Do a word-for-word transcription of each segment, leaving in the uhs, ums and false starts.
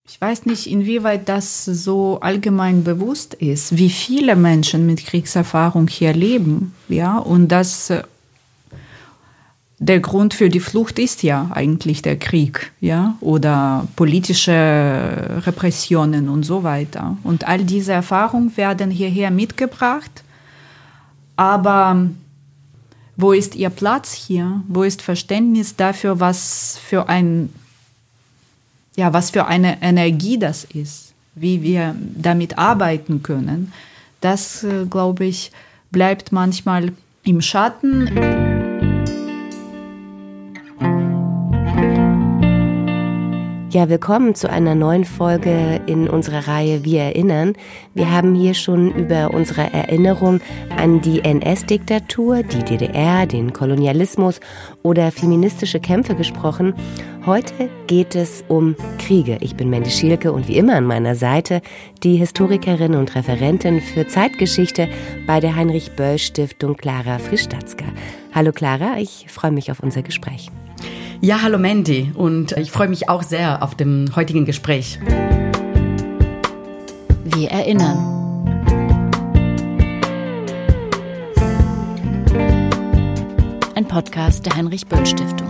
Ich weiß nicht, inwieweit das so allgemein bewusst ist, wie viele Menschen mit Kriegserfahrung hier leben, ja, und dass der Grund für die Flucht ist ja eigentlich der Krieg, ja, oder politische Repressionen und so weiter. Und all diese Erfahrungen werden hierher mitgebracht, aber wo ist ihr Platz hier? Wo ist Verständnis dafür, was für ein Ja, was für eine Energie das ist, wie wir damit arbeiten können, das, äh, glaube ich, bleibt manchmal im Schatten. Ja, willkommen zu einer neuen Folge in unserer Reihe Wir erinnern. Wir haben hier schon über unsere Erinnerung an die N S-Diktatur, die D D R, den Kolonialismus oder feministische Kämpfe gesprochen. Heute geht es um Kriege. Ich bin Mandy Schielke und wie immer an meiner Seite die Historikerin und Referentin für Zeitgeschichte bei der Heinrich-Böll-Stiftung Klara Frisch-Statzka. Hallo Klara, ich freue mich auf unser Gespräch. Ja, hallo Mandy und ich freue mich auch sehr auf dem heutigen Gespräch. Wir erinnern. Ein Podcast der Heinrich-Böll-Stiftung.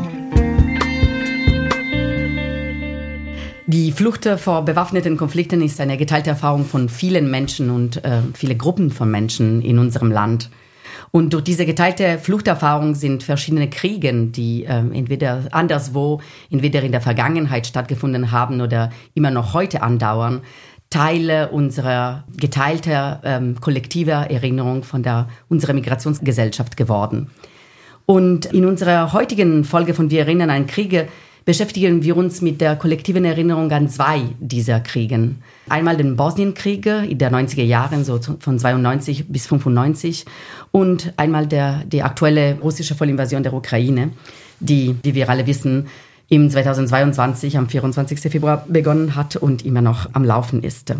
Die Flucht vor bewaffneten Konflikten ist eine geteilte Erfahrung von vielen Menschen und äh, viele Gruppen von Menschen in unserem Land. Und durch diese geteilte Fluchterfahrung sind verschiedene Kriege, die äh, entweder anderswo, entweder in der Vergangenheit stattgefunden haben oder immer noch heute andauern, Teile unserer geteilten ähm, kollektiver Erinnerung von der unserer Migrationsgesellschaft geworden. Und in unserer heutigen Folge von Wir erinnern an Kriege beschäftigen wir uns mit der kollektiven Erinnerung an zwei dieser Kriege. Einmal den Bosnienkriege in den neunziger Jahren, so von zweiundneunzig bis fünfundneunzig, und einmal der, die aktuelle russische Vollinvasion der Ukraine, die, wie wir alle wissen, im zweitausendzweiundzwanzig, am vierundzwanzigsten Februar begonnen hat und immer noch am Laufen ist.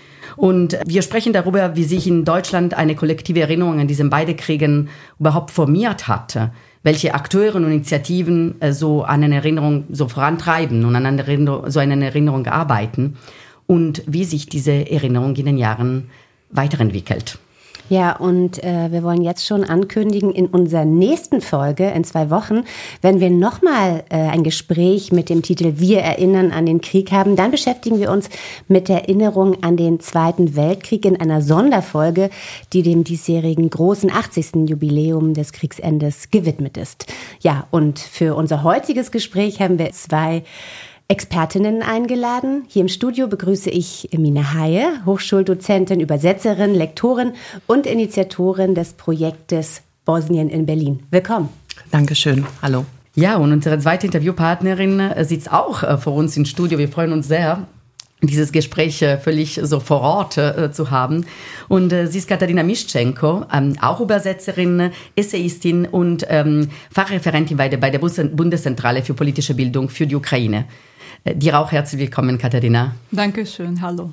Und wir sprechen darüber, wie sich in Deutschland eine kollektive Erinnerung an diesen beiden Kriegen überhaupt formiert hat, welche Akteure und Initiativen äh, so an eine Erinnerung so vorantreiben und an eine Erinnerung, so eine Erinnerung arbeiten und wie sich diese Erinnerung in den Jahren weiterentwickelt. Ja, und äh, wir wollen jetzt schon ankündigen, in unserer nächsten Folge, in zwei Wochen, wenn wir nochmal äh, ein Gespräch mit dem Titel Wir erinnern an den Krieg haben, dann beschäftigen wir uns mit der Erinnerung an den Zweiten Weltkrieg in einer Sonderfolge, die dem diesjährigen großen achtzigsten Jubiläum des Kriegsendes gewidmet ist. Ja, und für unser heutiges Gespräch haben wir zwei Expertinnen eingeladen. Hier im Studio begrüße ich Emine Haye, Hochschuldozentin, Übersetzerin, Lektorin und Initiatorin des Projektes Bosnien in Berlin. Willkommen. Dankeschön. Hallo. Ja, und unsere zweite Interviewpartnerin sitzt auch vor uns im Studio. Wir freuen uns sehr, dieses Gespräch völlig so vor Ort äh, zu haben. Und äh, sie ist Katarina Mischenko, ähm, auch Übersetzerin, Essayistin und ähm, Fachreferentin bei der, bei der Bundeszentrale für politische Bildung für die Ukraine. Äh, dir auch herzlich willkommen, Katarina. Dankeschön, hallo.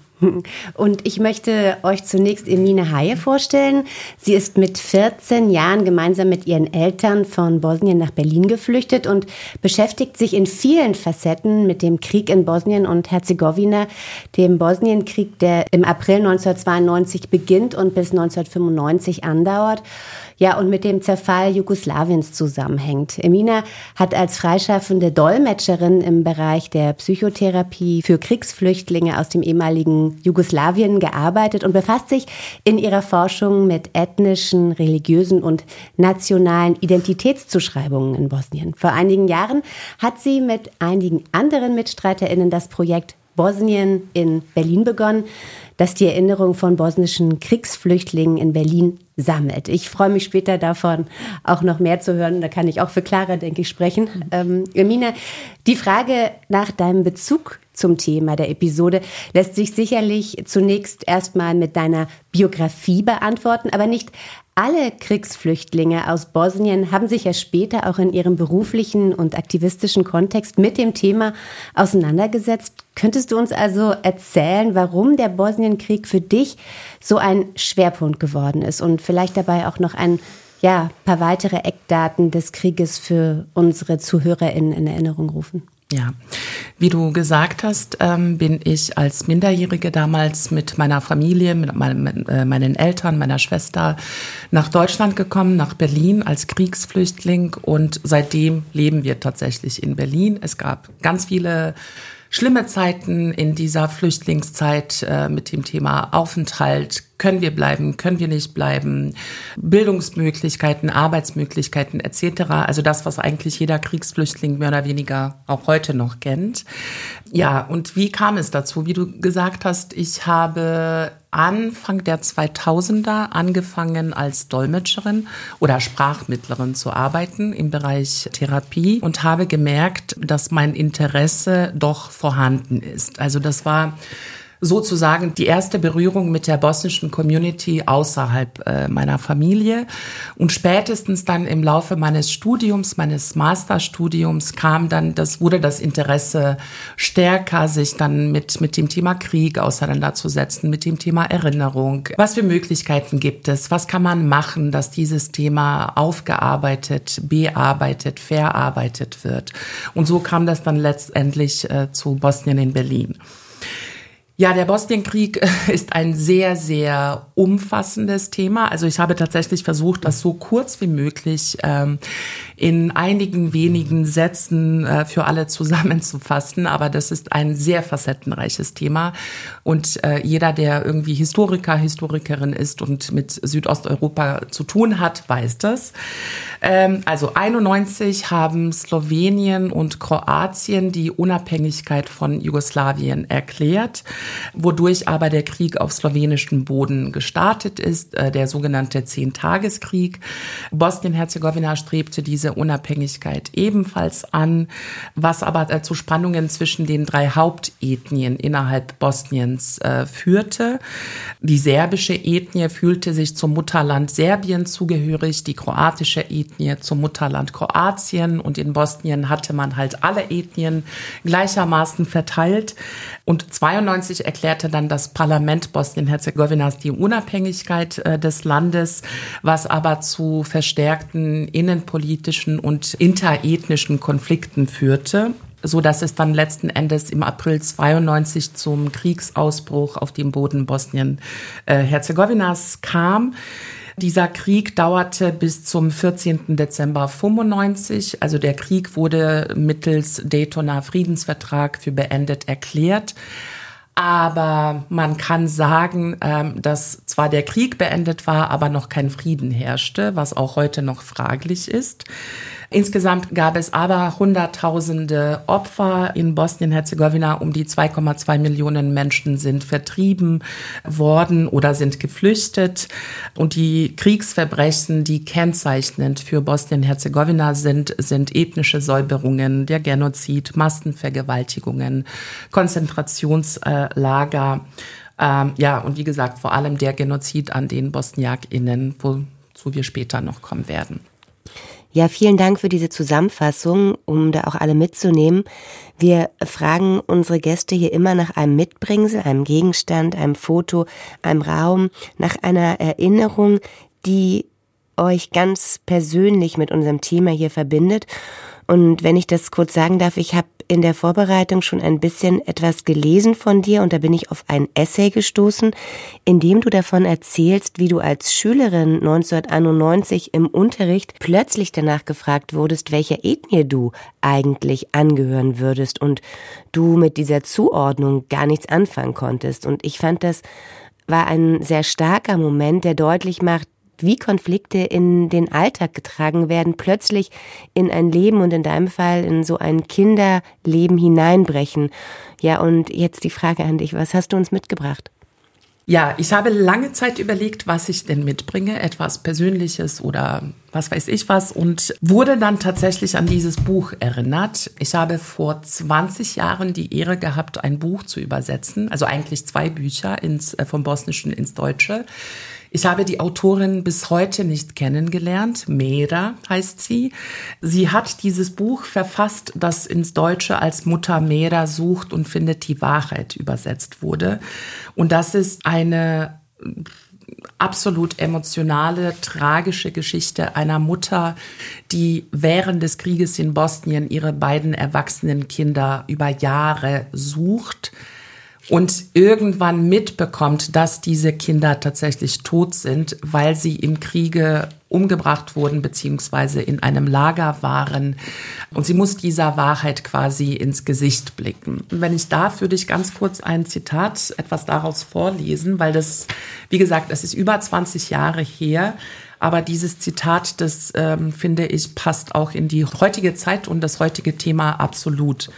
Und ich möchte euch zunächst Emine Haye vorstellen. Sie ist mit vierzehn Jahren gemeinsam mit ihren Eltern von Bosnien nach Berlin geflüchtet und beschäftigt sich in vielen Facetten mit dem Krieg in Bosnien und Herzegowina, dem Bosnienkrieg, der im April neunzehnhundertzweiundneunzig beginnt und bis neunzehnhundertfünfundneunzig andauert. Ja, und mit dem Zerfall Jugoslawiens zusammenhängt. Emine hat als freischaffende Dolmetscherin im Bereich der Psychotherapie für Kriegsflüchtlinge aus dem ehemaligen Jugoslawien gearbeitet und befasst sich in ihrer Forschung mit ethnischen, religiösen und nationalen Identitätszuschreibungen in Bosnien. Vor einigen Jahren hat sie mit einigen anderen MitstreiterInnen das Projekt Bosnien in Berlin begonnen, das die Erinnerung von bosnischen Kriegsflüchtlingen in Berlin sammelt. Ich freue mich später davon auch noch mehr zu hören. Da kann ich auch für Klara, denke ich, sprechen. Ähm, Emine, die Frage nach deinem Bezug zum Thema der Episode lässt sich sicherlich zunächst erstmal mit deiner Biografie beantworten, aber nicht alle Kriegsflüchtlinge aus Bosnien haben sich ja später auch in ihrem beruflichen und aktivistischen Kontext mit dem Thema auseinandergesetzt. Könntest du uns also erzählen, warum der Bosnienkrieg für dich so ein Schwerpunkt geworden ist und vielleicht dabei auch noch ein ja, paar weitere Eckdaten des Krieges für unsere ZuhörerInnen in Erinnerung rufen? Ja, wie du gesagt hast, ähm, bin ich als Minderjährige damals mit meiner Familie, mit, mein, mit äh, meinen Eltern, meiner Schwester nach Deutschland gekommen, nach Berlin als Kriegsflüchtling, und seitdem leben wir tatsächlich in Berlin. Es gab ganz viele schlimme Zeiten in dieser Flüchtlingszeit äh, mit dem Thema Aufenthalt. Können wir bleiben, können wir nicht bleiben, Bildungsmöglichkeiten, Arbeitsmöglichkeiten et cetera. Also das, was eigentlich jeder Kriegsflüchtling mehr oder weniger auch heute noch kennt. Ja, und wie kam es dazu? Wie du gesagt hast, ich habe Anfang der zweitausender angefangen als Dolmetscherin oder Sprachmittlerin zu arbeiten im Bereich Therapie und habe gemerkt, dass mein Interesse doch vorhanden ist. Also das war sozusagen die erste Berührung mit der bosnischen Community außerhalb äh, meiner Familie. Und spätestens dann im Laufe meines Studiums, meines Masterstudiums, kam dann, das wurde das Interesse stärker, sich dann mit, mit dem Thema Krieg auseinanderzusetzen, mit dem Thema Erinnerung. Was für Möglichkeiten gibt es? Was kann man machen, dass dieses Thema aufgearbeitet, bearbeitet, verarbeitet wird? Und so kam das dann letztendlich äh, zu Bosnien in Berlin. Ja, der Bosnienkrieg ist ein sehr, sehr umfassendes Thema. Also ich habe tatsächlich versucht, das so kurz wie möglich ähm, in einigen wenigen Sätzen äh, für alle zusammenzufassen. Aber das ist ein sehr facettenreiches Thema. Und äh, jeder, der irgendwie Historiker, Historikerin ist und mit Südosteuropa zu tun hat, weiß das. Ähm, also einundneunzig haben Slowenien und Kroatien die Unabhängigkeit von Jugoslawien erklärt, wodurch aber der Krieg auf slowenischem Boden gestartet ist, äh, der sogenannte Zehntageskrieg. Bosnien-Herzegowina strebte diese Unabhängigkeit ebenfalls an, was aber äh, zu Spannungen zwischen den drei Hauptethnien innerhalb Bosniens äh, führte. Die serbische Ethnie fühlte sich zum Mutterland Serbien zugehörig, die kroatische Ethnie zum Mutterland Kroatien, und in Bosnien hatte man halt alle Ethnien gleichermaßen verteilt. Und zweiundneunzig erklärte dann das Parlament Bosnien-Herzegowinas die Unabhängigkeit äh, des Landes, was aber zu verstärkten innenpolitischen und interethnischen Konflikten führte, so dass es dann letzten Endes im April zweiundneunzig zum Kriegsausbruch auf dem Boden Bosnien-Herzegowinas kam. Dieser Krieg dauerte bis zum vierzehnten Dezember fünfundneunzig. Also der Krieg wurde mittels Daytoner Friedensvertrag für beendet erklärt. Aber man kann sagen, dass zwar der Krieg beendet war, aber noch kein Frieden herrschte, was auch heute noch fraglich ist. Insgesamt gab es aber Hunderttausende Opfer in Bosnien-Herzegowina. Um die zwei Komma zwei Millionen Menschen sind vertrieben worden oder sind geflüchtet. Und die Kriegsverbrechen, die kennzeichnend für Bosnien-Herzegowina sind, sind ethnische Säuberungen, der Genozid, Massenvergewaltigungen, Konzentrationslager. Ähm, ja, und wie gesagt, vor allem der Genozid an den BosniakInnen, wozu wir später noch kommen werden. Ja, vielen Dank für diese Zusammenfassung, um da auch alle mitzunehmen. Wir fragen unsere Gäste hier immer nach einem Mitbringsel, einem Gegenstand, einem Foto, einem Raum, nach einer Erinnerung, die euch ganz persönlich mit unserem Thema hier verbindet. Und wenn ich das kurz sagen darf, ich habe in der Vorbereitung schon ein bisschen etwas gelesen von dir und da bin ich auf ein Essay gestoßen, in dem du davon erzählst, wie du als Schülerin neunzehnhunderteinundneunzig im Unterricht plötzlich danach gefragt wurdest, welcher Ethnie du eigentlich angehören würdest und du mit dieser Zuordnung gar nichts anfangen konntest. Und ich fand, das war ein sehr starker Moment, der deutlich macht, wie Konflikte in den Alltag getragen werden, plötzlich in ein Leben und in deinem Fall in so ein Kinderleben hineinbrechen. Ja, und jetzt die Frage an dich, was hast du uns mitgebracht? Ja, ich habe lange Zeit überlegt, was ich denn mitbringe, etwas Persönliches oder was weiß ich was, und wurde dann tatsächlich an dieses Buch erinnert. Ich habe vor zwanzig Jahren die Ehre gehabt, ein Buch zu übersetzen, also eigentlich zwei Bücher ins, äh, vom Bosnischen ins Deutsche. Ich habe die Autorin bis heute nicht kennengelernt. Mera heißt sie. Sie hat dieses Buch verfasst, das ins Deutsche als Mutter Mera sucht und findet die Wahrheit übersetzt wurde. Und das ist eine absolut emotionale, tragische Geschichte einer Mutter, die während des Krieges in Bosnien ihre beiden erwachsenen Kinder über Jahre sucht und irgendwann mitbekommt, dass diese Kinder tatsächlich tot sind, weil sie im Kriege umgebracht wurden beziehungsweise in einem Lager waren. Und sie muss dieser Wahrheit quasi ins Gesicht blicken. Und wenn ich darf, würde ich ganz kurz ein Zitat, etwas daraus vorlesen, weil das, wie gesagt, es ist über zwanzig Jahre her. Aber dieses Zitat, das ähm, finde ich, passt auch in die heutige Zeit und das heutige Thema absolut.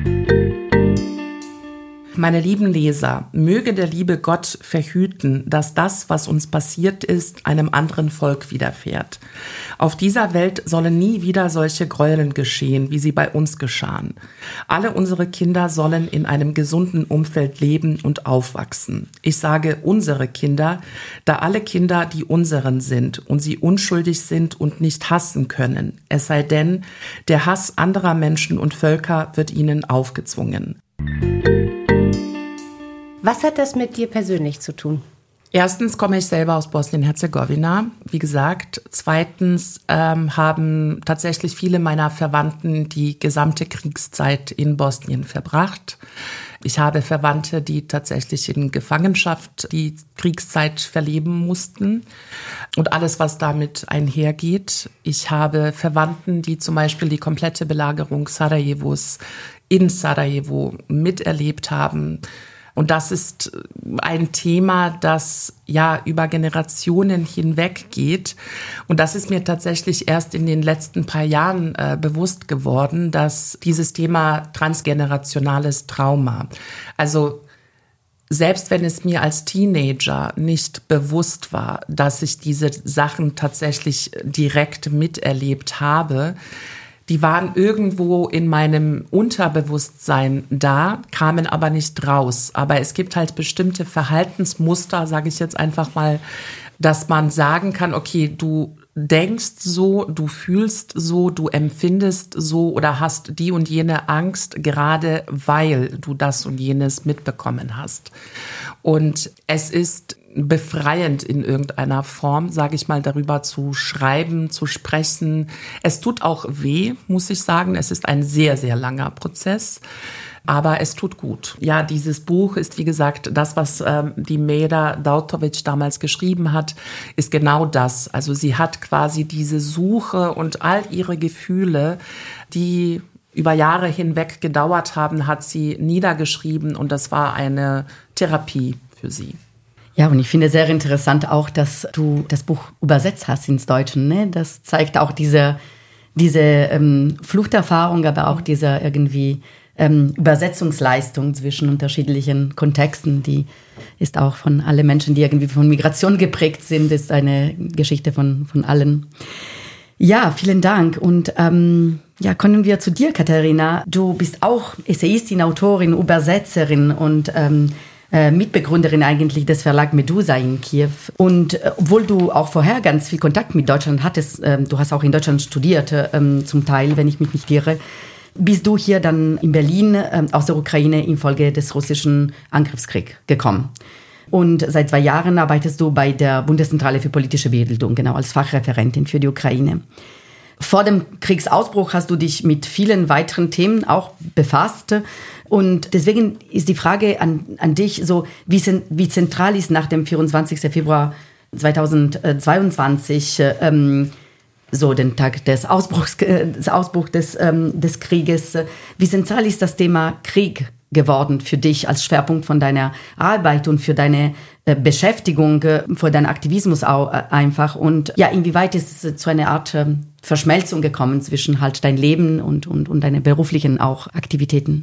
Meine lieben Leser, möge der liebe Gott verhüten, dass das, was uns passiert ist, einem anderen Volk widerfährt. Auf dieser Welt sollen nie wieder solche Gräueln geschehen, wie sie bei uns geschahen. Alle unsere Kinder sollen in einem gesunden Umfeld leben und aufwachsen. Ich sage unsere Kinder, da alle Kinder die unseren sind und sie unschuldig sind und nicht hassen können. Es sei denn, der Hass anderer Menschen und Völker wird ihnen aufgezwungen. Was hat das mit dir persönlich zu tun? Erstens komme ich selber aus Bosnien-Herzegowina, wie gesagt. Zweitens ähm, haben tatsächlich viele meiner Verwandten die gesamte Kriegszeit in Bosnien verbracht. Ich habe Verwandte, die tatsächlich in Gefangenschaft die Kriegszeit verleben mussten und alles, was damit einhergeht. Ich habe Verwandten, die zum Beispiel die komplette Belagerung Sarajevos in Sarajevo miterlebt haben. Und das ist ein Thema, das ja über Generationen hinweg geht. Und das ist mir tatsächlich erst in den letzten paar Jahren äh, bewusst geworden, dass dieses Thema transgenerationales Trauma, also selbst wenn es mir als Teenager nicht bewusst war, dass ich diese Sachen tatsächlich direkt miterlebt habe, die waren irgendwo in meinem Unterbewusstsein da, kamen aber nicht raus. Aber es gibt halt bestimmte Verhaltensmuster, sage ich jetzt einfach mal, dass man sagen kann, okay, du denkst so, du fühlst so, du empfindest so oder hast die und jene Angst, gerade weil du das und jenes mitbekommen hast. Und es ist befreiend in irgendeiner Form, sage ich mal, darüber zu schreiben, zu sprechen. Es tut auch weh, muss ich sagen. Es ist ein sehr, sehr langer Prozess, aber es tut gut. Ja, dieses Buch ist, wie gesagt, das, was ähm, die Meda Dautovic damals geschrieben hat, ist genau das. Also sie hat quasi diese Suche und all ihre Gefühle, die über Jahre hinweg gedauert haben, hat sie niedergeschrieben und das war eine Therapie für sie. Ja, und ich finde sehr interessant auch, dass du das Buch übersetzt hast ins Deutsche. Ne? Das zeigt auch diese, diese ähm, Fluchterfahrung, aber auch diese irgendwie ähm, Übersetzungsleistung zwischen unterschiedlichen Kontexten. Die ist auch von allen Menschen, die irgendwie von Migration geprägt sind, ist eine Geschichte von, von allen. Ja, vielen Dank. Und ähm, ja, kommen wir zu dir, Katharina. Du bist auch Essayistin, Autorin, Übersetzerin und ähm, Mitbegründerin eigentlich des Verlag Medusa in Kiew. Und äh, obwohl du auch vorher ganz viel Kontakt mit Deutschland hattest, ähm, du hast auch in Deutschland studiert, ähm, zum Teil, wenn ich mich nicht irre, bist du hier dann in Berlin ähm, aus der Ukraine infolge des russischen Angriffskriegs gekommen. Und seit zwei Jahren arbeitest du bei der Bundeszentrale für politische Bildung, genau als Fachreferentin für die Ukraine. Vor dem Kriegsausbruch hast du dich mit vielen weiteren Themen auch befasst. Und deswegen ist die Frage an, an dich so, wie, wie zentral ist nach dem vierundzwanzigsten Februar zweitausendzweiundzwanzig, ähm, so den Tag des Ausbruchs, des Ausbruchs des, ähm, des Krieges, wie zentral ist das Thema Krieg geworden für dich als Schwerpunkt von deiner Arbeit und für deine äh, Beschäftigung, äh, für deinen Aktivismus auch äh, einfach? Und ja, inwieweit ist es zu einer Art äh, Verschmelzung gekommen zwischen halt dein Leben und, und, und deine beruflichen auch Aktivitäten?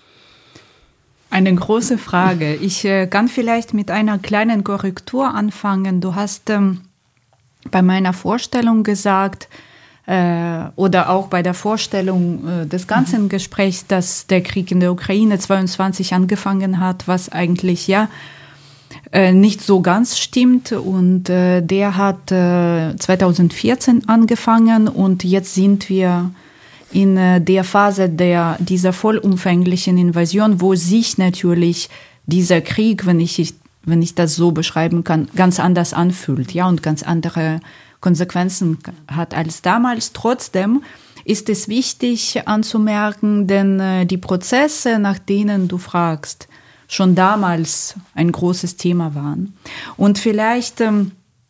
Eine große Frage. Ich äh, kann vielleicht mit einer kleinen Korrektur anfangen. Du hast ähm, bei meiner Vorstellung gesagt, äh, oder auch bei der Vorstellung äh, des ganzen mhm. Gesprächs, dass der Krieg in der Ukraine zweiundzwanzig angefangen hat, was eigentlich ja äh, nicht so ganz stimmt. Und äh, der hat äh, zweitausendvierzehn angefangen und jetzt sind wir in der Phase der, dieser vollumfänglichen Invasion, wo sich natürlich dieser Krieg, wenn ich wenn ich das so beschreiben kann, ganz anders anfühlt, ja, und ganz andere Konsequenzen hat als damals. Trotzdem ist es wichtig anzumerken, denn äh, die Prozesse, nach denen du fragst, schon damals ein großes Thema waren. Und vielleicht ähm,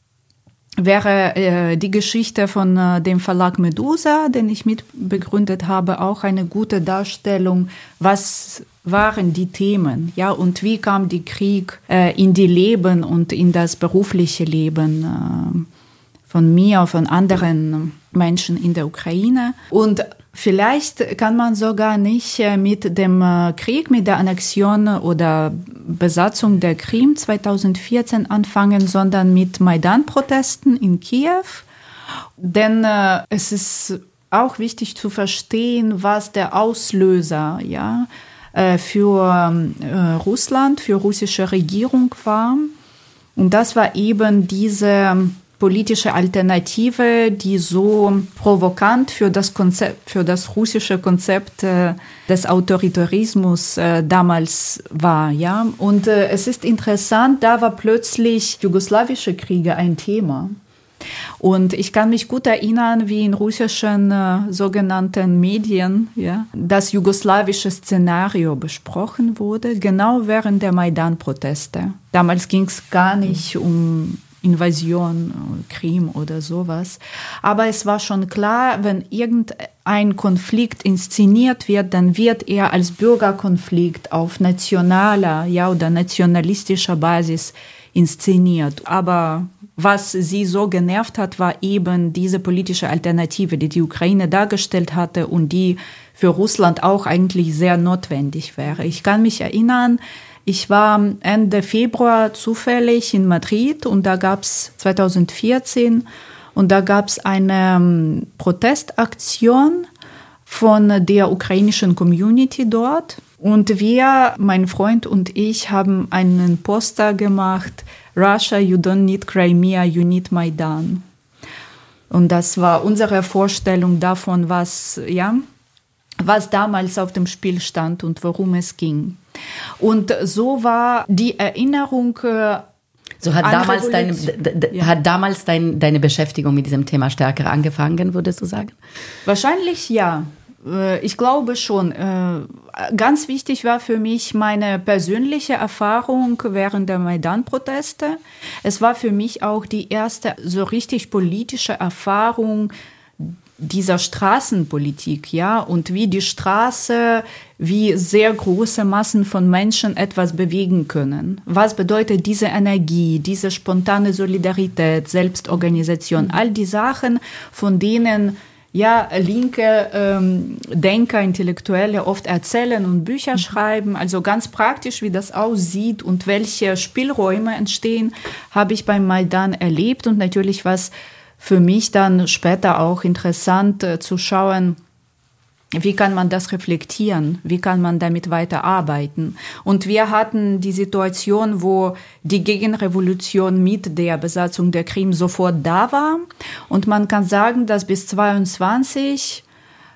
wäre äh, die Geschichte von äh, dem Verlag Medusa, den ich mitbegründet habe, auch eine gute Darstellung, was waren die Themen, ja, und wie kam der Krieg äh, in die Leben und in das berufliche Leben äh, von mir, von anderen Menschen in der Ukraine. Und vielleicht kann man sogar nicht mit dem Krieg, mit der Annexion oder Besatzung der Krim zweitausendvierzehn anfangen, sondern mit Maidan-Protesten in Kiew. Denn äh, es ist auch wichtig zu verstehen, was der Auslöser, ja, äh, für äh, Russland, für russische Regierung war. Und das war eben diese politische Alternative, die so provokant für das Konzept, für das russische Konzept äh, des Autoritarismus äh, damals war, ja. Und äh, es ist interessant, da war plötzlich jugoslawische Kriege ein Thema. Und ich kann mich gut erinnern, wie in russischen äh, sogenannten Medien, ja, das jugoslawische Szenario besprochen wurde, genau während der Maidan-Proteste. Damals ging es gar nicht um Invasion, Krim oder sowas. Aber es war schon klar, wenn irgendein Konflikt inszeniert wird, dann wird er als Bürgerkonflikt auf nationaler, ja, oder nationalistischer Basis inszeniert. Aber was sie so genervt hat, war eben diese politische Alternative, die die Ukraine dargestellt hatte und die für Russland auch eigentlich sehr notwendig wäre. Ich kann mich erinnern, ich war Ende Februar zufällig in Madrid und da gab es zweitausendvierzehn und da gab es eine um, Protestaktion von der ukrainischen Community dort. Und wir, mein Freund und ich, haben einen Poster gemacht, Russia, you don't need Crimea, you need Maidan. Und das war unsere Vorstellung davon, was, ja, was damals auf dem Spiel stand und worum es ging. Und so war die Erinnerung. Äh, so hat damals, deine, d- d- ja. hat damals dein, deine Beschäftigung mit diesem Thema stärker angefangen, würdest du sagen? Wahrscheinlich ja. Ich glaube schon. Ganz wichtig war für mich meine persönliche Erfahrung während der Maidan-Proteste. Es war für mich auch die erste so richtig politische Erfahrung dieser Straßenpolitik, ja, und wie die Straße, wie sehr große Massen von Menschen etwas bewegen können. Was bedeutet diese Energie, diese spontane Solidarität, Selbstorganisation, all die Sachen, von denen ja linke ähm, Denker, Intellektuelle oft erzählen und Bücher schreiben. Also ganz praktisch, wie das aussieht und welche Spielräume entstehen, habe ich beim Maidan erlebt und natürlich was für mich dann später auch interessant äh, zu schauen, wie kann man das reflektieren, wie kann man damit weiterarbeiten. Und wir hatten die Situation, wo die Gegenrevolution mit der Besatzung der Krim sofort da war. Und man kann sagen, dass bis zweiundzwanzig,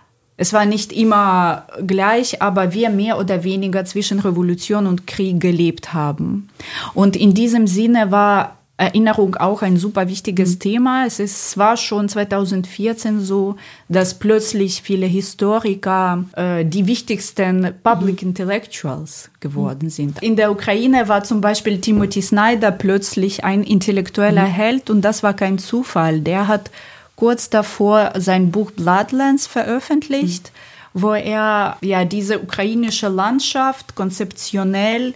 es war nicht immer gleich, aber wir mehr oder weniger zwischen Revolution und Krieg gelebt haben. Und in diesem Sinne war Erinnerung auch ein super wichtiges mhm. Thema. Es ist, war schon zweitausendvierzehn so, dass plötzlich viele Historiker äh, die wichtigsten Public mhm. Intellectuals geworden mhm. sind. In der Ukraine war zum Beispiel Timothy Snyder plötzlich ein intellektueller mhm. Held und das war kein Zufall. Der hat kurz davor sein Buch Bloodlands veröffentlicht, mhm. wo er ja diese ukrainische Landschaft konzeptionell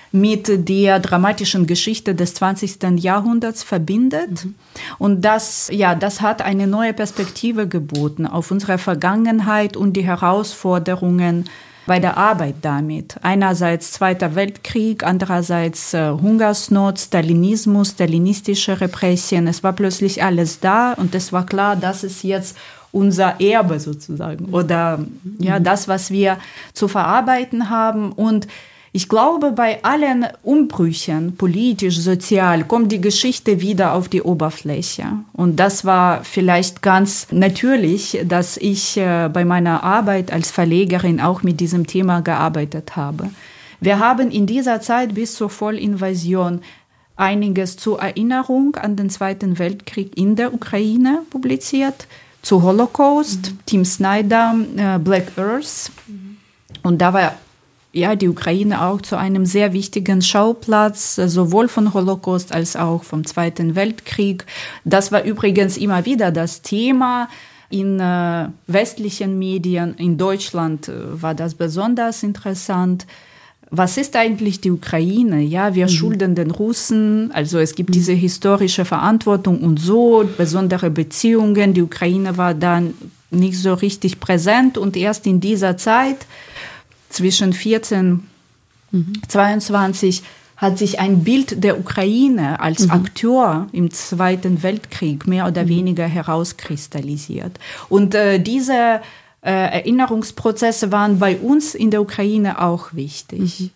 mit der dramatischen Geschichte des zwanzigsten Jahrhunderts verbindet. Mhm. Und das, ja, das hat eine neue Perspektive geboten auf unsere Vergangenheit und die Herausforderungen bei der Arbeit damit. Einerseits Zweiter Weltkrieg, andererseits äh, Hungersnot, Stalinismus, stalinistische Repression. Es war plötzlich alles da und es war klar, das ist jetzt unser Erbe sozusagen oder mhm. ja, das, was wir zu verarbeiten haben. Und ich glaube, bei allen Umbrüchen, politisch, sozial, kommt die Geschichte wieder auf die Oberfläche. Und das war vielleicht ganz natürlich, dass ich äh, bei meiner Arbeit als Verlegerin auch mit diesem Thema gearbeitet habe. Wir haben in dieser Zeit bis zur Vollinvasion einiges zur Erinnerung an den Zweiten Weltkrieg in der Ukraine publiziert, zu Holocaust, mhm. Tim Snyder, äh, Black Earth. Mhm. Und da war ja die Ukraine auch zu einem sehr wichtigen Schauplatz, sowohl von Holocaust als auch vom Zweiten Weltkrieg. Das war übrigens immer wieder das Thema in äh, westlichen Medien. In Deutschland äh, war das besonders interessant. Was ist eigentlich die Ukraine? Ja, wir mhm. schulden den Russen, also es gibt mhm. diese historische Verantwortung und so, besondere Beziehungen. Die Ukraine war dann nicht so richtig präsent und erst in dieser Zeit, zwischen vierzehn und zweiundzwanzig, hat sich ein Bild der Ukraine als mhm. Akteur im Zweiten Weltkrieg mehr oder mhm. weniger herauskristallisiert. Und äh, diese äh, Erinnerungsprozesse waren bei uns in der Ukraine auch wichtig.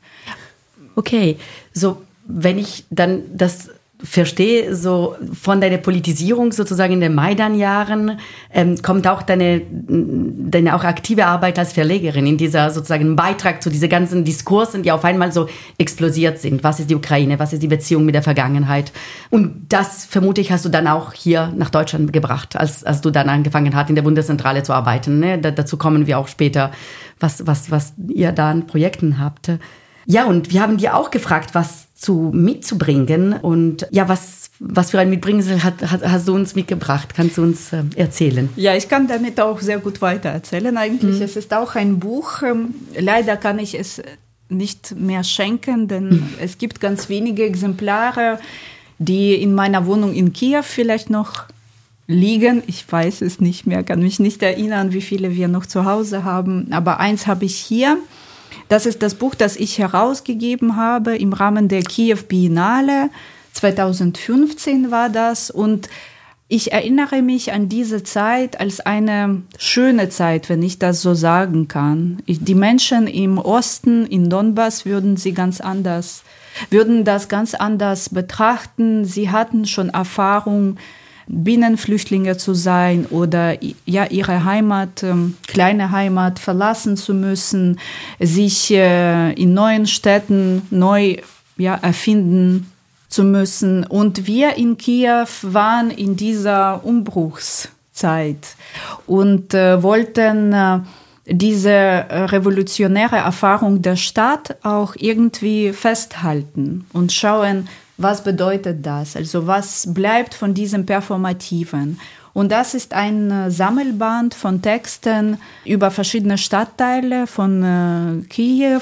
Okay, so wenn ich dann das verstehe, so von deiner Politisierung sozusagen in den Maidan-Jahren ähm, kommt auch deine, deine auch aktive Arbeit als Verlegerin in dieser sozusagen Beitrag zu diesen ganzen Diskursen, die auf einmal so explodiert sind. Was ist die Ukraine? Was ist die Beziehung mit der Vergangenheit? Und das, vermute ich, hast du dann auch hier nach Deutschland gebracht, als, als du dann angefangen hast, in der Bundeszentrale zu arbeiten. Ne? Da, dazu kommen wir auch später, was, was, was ihr da an Projekten habt. Ja, und wir haben dir auch gefragt, was zu mitzubringen und ja, was was für ein Mitbringsel hat, hat, hast du uns mitgebracht? Kannst du uns äh, erzählen? Ja, ich kann damit auch sehr gut weitererzählen. Eigentlich, mhm. es ist auch ein Buch. Ähm, leider kann ich es nicht mehr schenken, denn mhm. es gibt ganz wenige Exemplare, die in meiner Wohnung in Kiew vielleicht noch liegen. Ich weiß es nicht mehr, kann mich nicht erinnern, wie viele wir noch zu Hause haben. Aber eins habe ich hier. Das ist das Buch, das ich herausgegeben habe im Rahmen der Kiew Biennale. zweitausendfünfzehn war das. Und ich erinnere mich an diese Zeit als eine schöne Zeit, wenn ich das so sagen kann. Die Menschen im Osten, in Donbass, würden sie ganz anders, würden das ganz anders betrachten. Sie hatten schon Erfahrung, Binnenflüchtlinge zu sein oder ja ihre Heimat, ähm, kleine Heimat verlassen zu müssen, sich äh, in neuen Städten neu ja, erfinden zu müssen. Und wir in Kiew waren in dieser Umbruchszeit und äh, wollten äh, diese äh, revolutionäre Erfahrung der Stadt auch irgendwie festhalten und schauen, was bedeutet das? Also was bleibt von diesem Performativen? Und das ist ein Sammelband von Texten über verschiedene Stadtteile von äh, Kiew,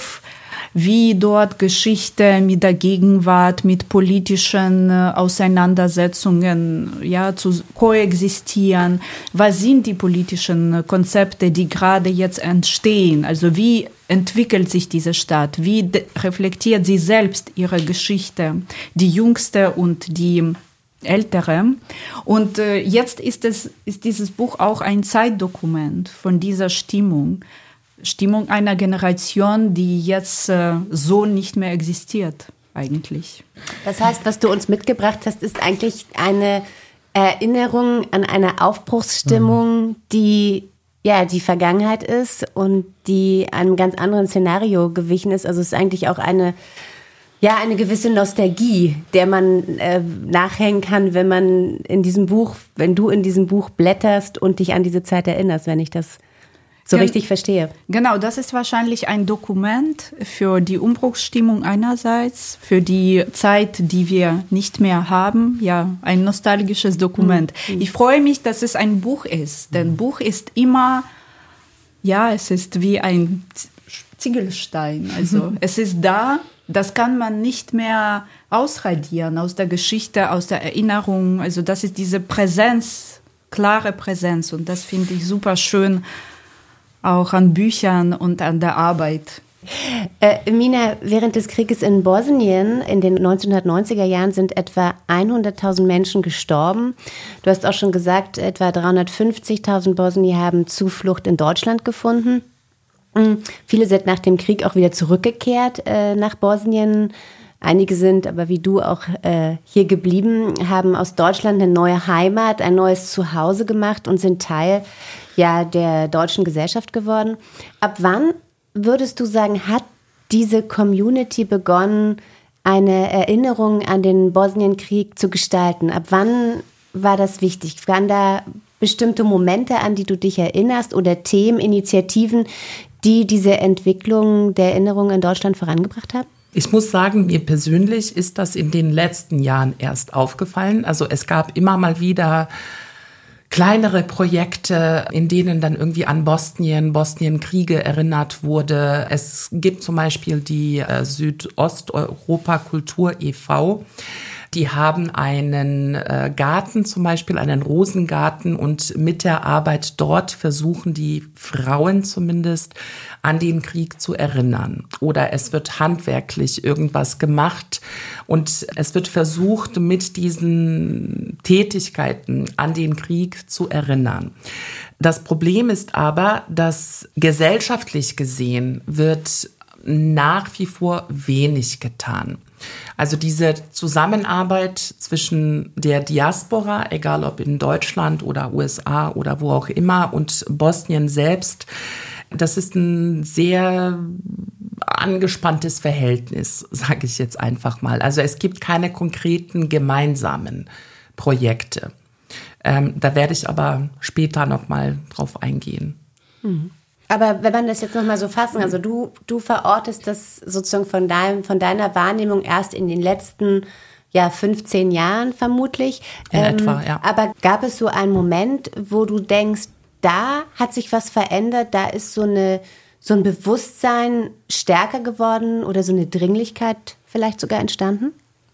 wie dort Geschichte mit der Gegenwart, mit politischen äh, Auseinandersetzungen ja, zu koexistieren. Was sind die politischen Konzepte, die gerade jetzt entstehen? Also wie entwickelt sich diese Stadt? Wie de- reflektiert sie selbst ihre Geschichte, die jüngste und die ältere? Und äh, jetzt ist, es, ist dieses Buch auch ein Zeitdokument von dieser Stimmung. Stimmung einer Generation, die jetzt äh, so nicht mehr existiert, eigentlich. Das heißt, was du uns mitgebracht hast, ist eigentlich eine Erinnerung an eine Aufbruchsstimmung, mhm. die ja die Vergangenheit ist und die einem ganz anderen Szenario gewichen ist. Also es ist eigentlich auch eine ja eine gewisse Nostalgie, der man äh, nachhängen kann, wenn man in diesem Buch, wenn du in diesem Buch blätterst und dich an diese Zeit erinnerst, wenn ich das so richtig verstehe. Genau, das ist wahrscheinlich ein Dokument für die Umbruchsstimmung einerseits, für die Zeit, die wir nicht mehr haben. Ja, ein nostalgisches Dokument. Mhm. Ich freue mich, dass es ein Buch ist, denn Buch ist immer, ja, es ist wie ein Ziegelstein. Also mhm. es ist da, das kann man nicht mehr ausradieren aus der Geschichte, aus der Erinnerung. Also das ist diese Präsenz, klare Präsenz und das finde ich super schön, auch an Büchern und an der Arbeit. Äh, Mina, während des Krieges in Bosnien in den neunzehnhundertneunziger Jahren sind etwa hunderttausend Menschen gestorben. Du hast auch schon gesagt, etwa dreihundertfünfzigtausend Bosnier haben Zuflucht in Deutschland gefunden. Mhm. Viele sind nach dem Krieg auch wieder zurückgekehrt äh, nach Bosnien. Einige sind aber wie du auch äh, hier geblieben, haben aus Deutschland eine neue Heimat, ein neues Zuhause gemacht und sind Teil ja, der deutschen Gesellschaft geworden. Ab wann würdest du sagen, hat diese Community begonnen, eine Erinnerung an den Bosnienkrieg zu gestalten? Ab wann war das wichtig? Waren da bestimmte Momente, an die du dich erinnerst oder Themen, Initiativen, die diese Entwicklung der Erinnerung in Deutschland vorangebracht haben? Ich muss sagen, mir persönlich ist das in den letzten Jahren erst aufgefallen. Also es gab immer mal wieder kleinere Projekte, in denen dann irgendwie an Bosnien, Bosnienkriege erinnert wurde. Es gibt zum Beispiel die äh, Südosteuropa Kultur e V Die haben einen äh, Garten, zum Beispiel einen Rosengarten, und mit der Arbeit dort versuchen die Frauen zumindest an den Krieg zu erinnern. Oder es wird handwerklich irgendwas gemacht und es wird versucht, mit diesen Tätigkeiten an den Krieg zu erinnern. Das Problem ist aber, dass gesellschaftlich gesehen wird nach wie vor wenig getan. Also diese Zusammenarbeit zwischen der Diaspora, egal ob in Deutschland oder U S A oder wo auch immer, und Bosnien selbst, das ist ein sehr angespanntes Verhältnis, sage ich jetzt einfach mal. Also es gibt keine konkreten gemeinsamen Projekte. Ähm, da werde ich aber später noch mal drauf eingehen. Mhm. Aber wenn man das jetzt nochmal so fassen, also du, du verortest das sozusagen von, deinem, von deiner Wahrnehmung erst in den letzten ja, fünfzehn Jahren vermutlich. In ähm, etwa, ja. Aber gab es so einen Moment, wo du denkst, da hat sich was verändert, da ist so, eine, so ein Bewusstsein stärker geworden oder so eine Dringlichkeit vielleicht sogar entstanden?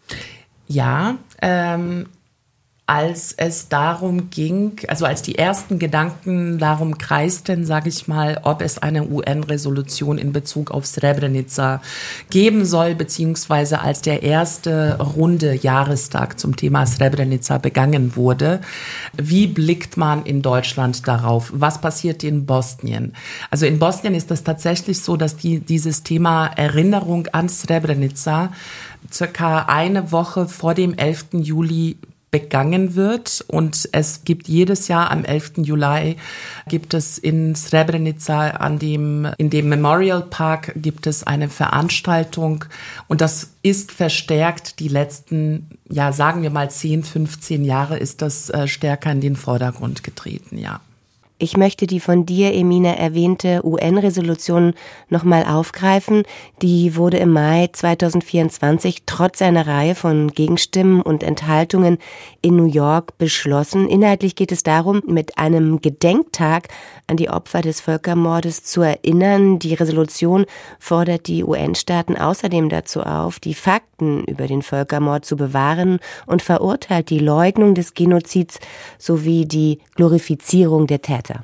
Ja, ähm... als es darum ging, also als die ersten Gedanken darum kreisten, sage ich mal, ob es eine U N-Resolution in Bezug auf Srebrenica geben soll, beziehungsweise als der erste runde Jahrestag zum Thema Srebrenica begangen wurde. Wie blickt man in Deutschland darauf? Was passiert in Bosnien? Also in Bosnien ist es tatsächlich so, dass die, dieses Thema Erinnerung an Srebrenica circa eine Woche vor dem elften Juli begangen wird, und es gibt jedes Jahr am elften Juli gibt es in Srebrenica an dem in dem Memorial Park gibt es eine Veranstaltung, und das ist verstärkt die letzten, ja, sagen wir mal zehn, fünfzehn Jahre ist das äh, stärker in den Vordergrund getreten, ja. Ich möchte die von dir, Emine, erwähnte U N-Resolution nochmal aufgreifen. Die wurde im Mai zweitausendvierundzwanzig trotz einer Reihe von Gegenstimmen und Enthaltungen in New York beschlossen. Inhaltlich geht es darum, mit einem Gedenktag an die Opfer des Völkermordes zu erinnern. Die Resolution fordert die U N-Staaten außerdem dazu auf, die Fakten über den Völkermord zu bewahren, und verurteilt die Leugnung des Genozids sowie die Glorifizierung der Täter.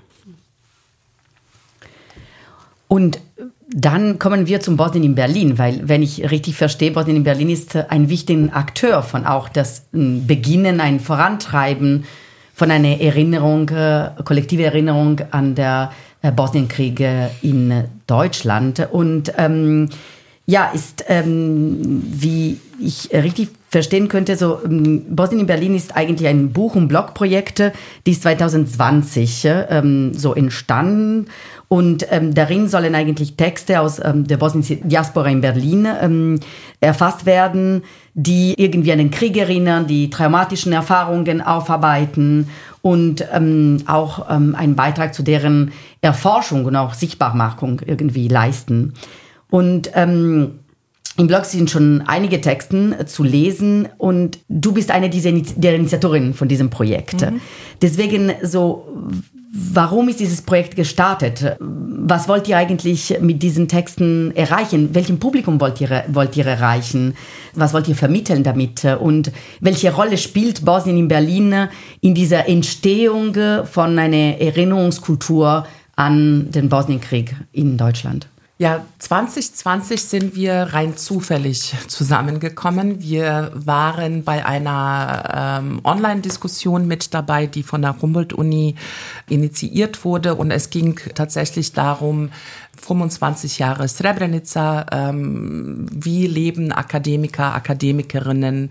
Und dann kommen wir zum Bosnien in Berlin, weil, wenn ich richtig verstehe, Bosnien in Berlin ist ein wichtiger Akteur von auch das Beginnen, ein Vorantreiben von einer Erinnerung, kollektive Erinnerung an der Bosnienkriege in Deutschland. Und ähm, ja, ist, ähm, wie ich richtig verstehen könnte, so ähm, Bosnien in Berlin ist eigentlich ein Buch- und Blogprojekt, die ist zwanzig zwanzig ähm, so entstanden. Und ähm, darin sollen eigentlich Texte aus ähm, der bosnischen Diaspora in Berlin ähm, erfasst werden, die irgendwie an den Krieg erinnern, die traumatischen Erfahrungen aufarbeiten und ähm, auch ähm, einen Beitrag zu deren Erforschung und auch Sichtbarmachung irgendwie leisten. Und ähm, im Blog sind schon einige Texte zu lesen, und du bist eine dieser der Initiatorinnen von diesem Projekt. Mhm. Deswegen so, warum ist dieses Projekt gestartet? Was wollt ihr eigentlich mit diesen Texten erreichen? Welchem Publikum wollt ihr, wollt ihr erreichen? Was wollt ihr vermitteln damit? Und welche Rolle spielt Bosnien in Berlin in dieser Entstehung von einer Erinnerungskultur an den Bosnienkrieg in Deutschland? Ja, zwanzig zwanzig sind wir rein zufällig zusammengekommen. Wir waren bei einer ähm, Online-Diskussion mit dabei, die von der Humboldt-Uni initiiert wurde. Und es ging tatsächlich darum, fünfundzwanzig Jahre Srebrenica, ähm, wie leben Akademiker, Akademikerinnen,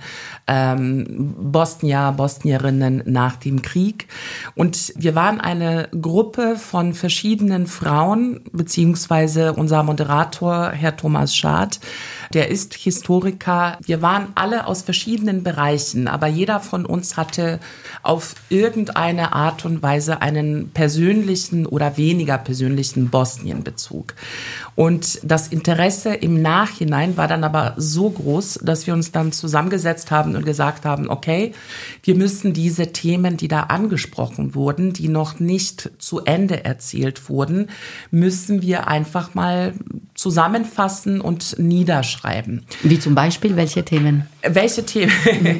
ähm, Bosnier, Bosnierinnen nach dem Krieg. Und wir waren eine Gruppe von verschiedenen Frauen, beziehungsweise unser Moderator, Herr Thomas Schad, der ist Historiker. Wir waren alle aus verschiedenen Bereichen, aber jeder von uns hatte auf irgendeine Art und Weise einen persönlichen oder weniger persönlichen Bosnien-Bezug. Und das Interesse im Nachhinein war dann aber so groß, dass wir uns dann zusammengesetzt haben und gesagt haben, okay, wir müssen diese Themen, die da angesprochen wurden, die noch nicht zu Ende erzählt wurden, müssen wir einfach mal zusammenfassen und niederschreiben. Wie zum Beispiel, welche Themen? Welche Themen? Mhm.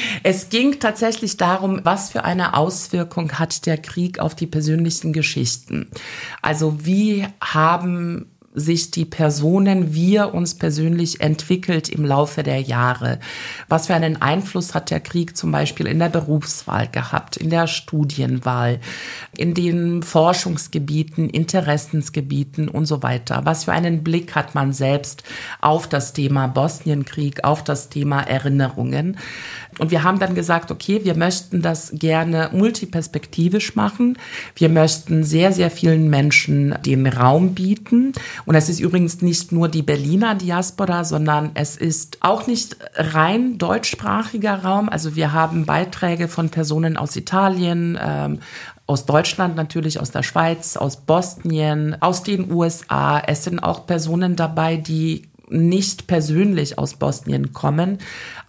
Es ging tatsächlich darum, was für eine Auswirkung hat der Krieg auf die persönlichen Geschichten. Also wie haben sich die Personen, wir uns persönlich entwickelt im Laufe der Jahre. Was für einen Einfluss hat der Krieg zum Beispiel in der Berufswahl gehabt, in der Studienwahl, in den Forschungsgebieten, Interessensgebieten und so weiter. Was für einen Blick hat man selbst auf das Thema Bosnienkrieg, auf das Thema Erinnerungen. Und wir haben dann gesagt, okay, wir möchten das gerne multiperspektivisch machen. Wir möchten sehr, sehr vielen Menschen den Raum bieten. Und es ist übrigens nicht nur die Berliner Diaspora, sondern es ist auch nicht rein deutschsprachiger Raum. Also wir haben Beiträge von Personen aus Italien, ähm, aus Deutschland natürlich, aus der Schweiz, aus Bosnien, aus den U S A. Es sind auch Personen dabei, die nicht persönlich aus Bosnien kommen,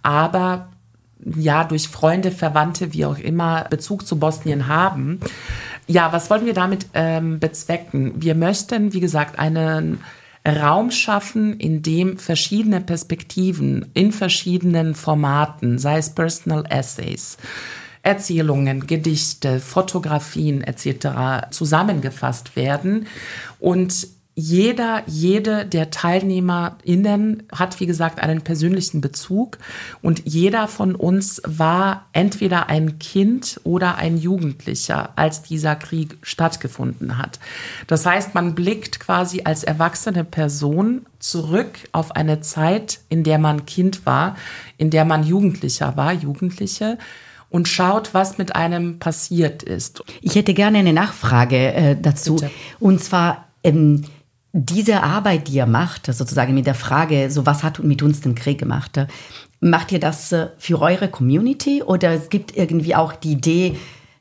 aber ja, durch Freunde, Verwandte, wie auch immer, Bezug zu Bosnien haben. Ja, was wollen wir damit ähm, bezwecken? Wir möchten, wie gesagt, einen Raum schaffen, in dem verschiedene Perspektiven in verschiedenen Formaten, sei es Personal Essays, Erzählungen, Gedichte, Fotografien et cetera zusammengefasst werden. Und Jeder, jede der TeilnehmerInnen hat, wie gesagt, einen persönlichen Bezug und jeder von uns war entweder ein Kind oder ein Jugendlicher, als dieser Krieg stattgefunden hat. Das heißt, man blickt quasi als erwachsene Person zurück auf eine Zeit, in der man Kind war, in der man Jugendlicher war, Jugendliche, und schaut, was mit einem passiert ist. Ich hätte gerne eine Nachfrage äh, dazu. Bitte. Und zwar, ähm, diese Arbeit, die ihr macht, sozusagen mit der Frage, so was hat mit uns den Krieg gemacht, macht ihr das für eure Community oder es gibt irgendwie auch die Idee,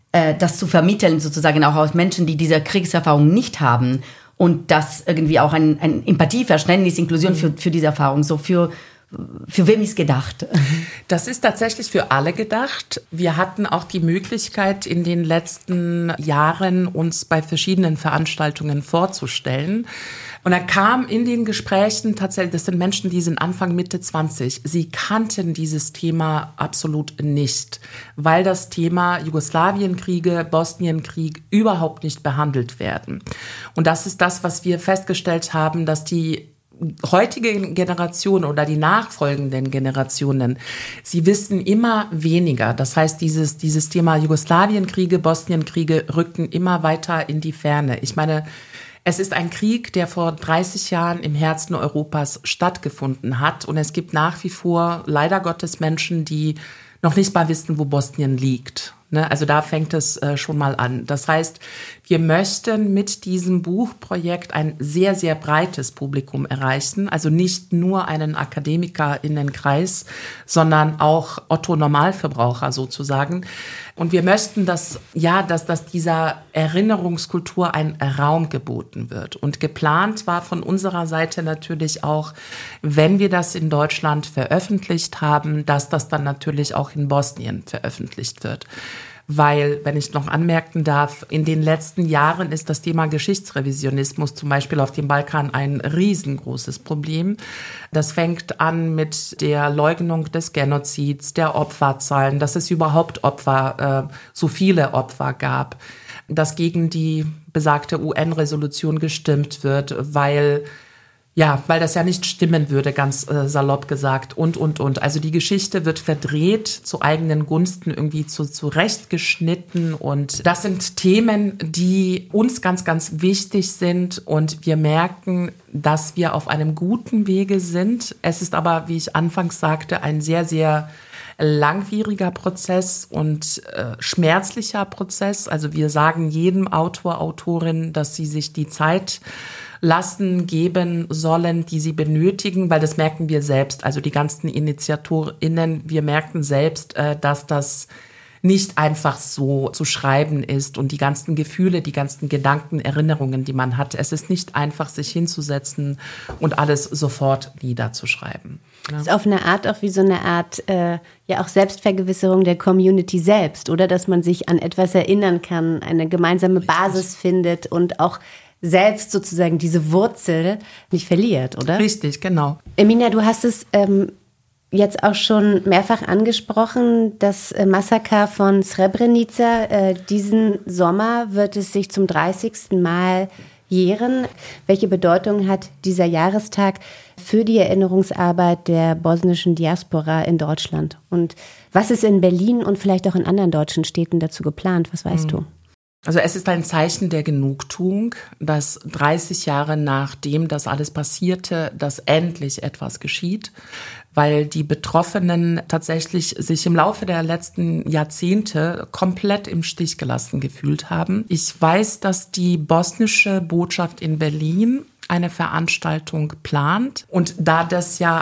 das zu vermitteln, sozusagen auch aus Menschen, die diese Kriegserfahrung nicht haben und das irgendwie auch ein, ein Empathie, Verständnis, Inklusion für, für diese Erfahrung, so für Für wem ist gedacht? Das ist tatsächlich für alle gedacht. Wir hatten auch die Möglichkeit, in den letzten Jahren uns bei verschiedenen Veranstaltungen vorzustellen. Und da kam in den Gesprächen tatsächlich, das sind Menschen, die sind Anfang, Mitte zwanzig. Sie kannten dieses Thema absolut nicht, weil das Thema Jugoslawienkriege, Bosnienkrieg überhaupt nicht behandelt werden. Und das ist das, was wir festgestellt haben, dass die heutige Generation oder die nachfolgenden Generationen, sie wissen immer weniger. Das heißt, dieses, dieses Thema Jugoslawienkriege, Bosnienkriege rückten immer weiter in die Ferne. Ich meine, es ist ein Krieg, der vor dreißig Jahren im Herzen Europas stattgefunden hat. Und es gibt nach wie vor leider Gottes Menschen, die noch nicht mal wissen, wo Bosnien liegt. Also da fängt es schon mal an. Das heißt, wir möchten mit diesem Buchprojekt ein sehr, sehr breites Publikum erreichen. Also nicht nur einen AkademikerInnenkreis, sondern auch Otto-Normalverbraucher sozusagen. Und wir möchten, dass, ja, dass, dass dieser Erinnerungskultur ein Raum geboten wird. Und geplant war von unserer Seite natürlich auch, wenn wir das in Deutschland veröffentlicht haben, dass das dann natürlich auch in Bosnien veröffentlicht wird. Weil, wenn ich noch anmerken darf, in den letzten Jahren ist das Thema Geschichtsrevisionismus zum Beispiel auf dem Balkan ein riesengroßes Problem. Das fängt an mit der Leugnung des Genozids, der Opferzahlen, dass es überhaupt Opfer, äh, so viele Opfer gab, dass gegen die besagte U N-Resolution gestimmt wird, weil Ja, weil das ja nicht stimmen würde, ganz äh, salopp gesagt, und, und, und. Also die Geschichte wird verdreht, zu eigenen Gunsten irgendwie zu, zurechtgeschnitten, und das sind Themen, die uns ganz, ganz wichtig sind, und wir merken, dass wir auf einem guten Wege sind. Es ist aber, wie ich anfangs sagte, ein sehr, sehr langwieriger Prozess und äh, schmerzlicher Prozess. Also wir sagen jedem Autor, Autorin, dass sie sich die Zeit lassen, geben sollen, die sie benötigen, weil das merken wir selbst, also die ganzen InitiatorInnen, wir merken selbst, äh, dass das nicht einfach so zu schreiben ist, und die ganzen Gefühle, die ganzen Gedanken, Erinnerungen, die man hat. Es ist nicht einfach, sich hinzusetzen und alles sofort niederzuschreiben. Das ist auf eine Art auch wie so eine Art, äh, ja auch Selbstvergewisserung der Community selbst, oder? Dass man sich an etwas erinnern kann, eine gemeinsame Richtig. Basis findet und auch selbst sozusagen diese Wurzel nicht verliert, oder? Richtig, genau. Emina, du hast es ähm, jetzt auch schon mehrfach angesprochen, das äh, Massaker von Srebrenica. Äh, diesen Sommer wird es sich zum dreißigsten Mal jähren. Welche Bedeutung hat dieser Jahrestag für die Erinnerungsarbeit der bosnischen Diaspora in Deutschland? Und was ist in Berlin und vielleicht auch in anderen deutschen Städten dazu geplant? Was weißt mhm. du? Also es ist ein Zeichen der Genugtuung, dass dreißig Jahre nachdem das alles passierte, dass endlich etwas geschieht, weil die Betroffenen tatsächlich sich im Laufe der letzten Jahrzehnte komplett im Stich gelassen gefühlt haben. Ich weiß, dass die bosnische Botschaft in Berlin eine Veranstaltung plant. Und da das ja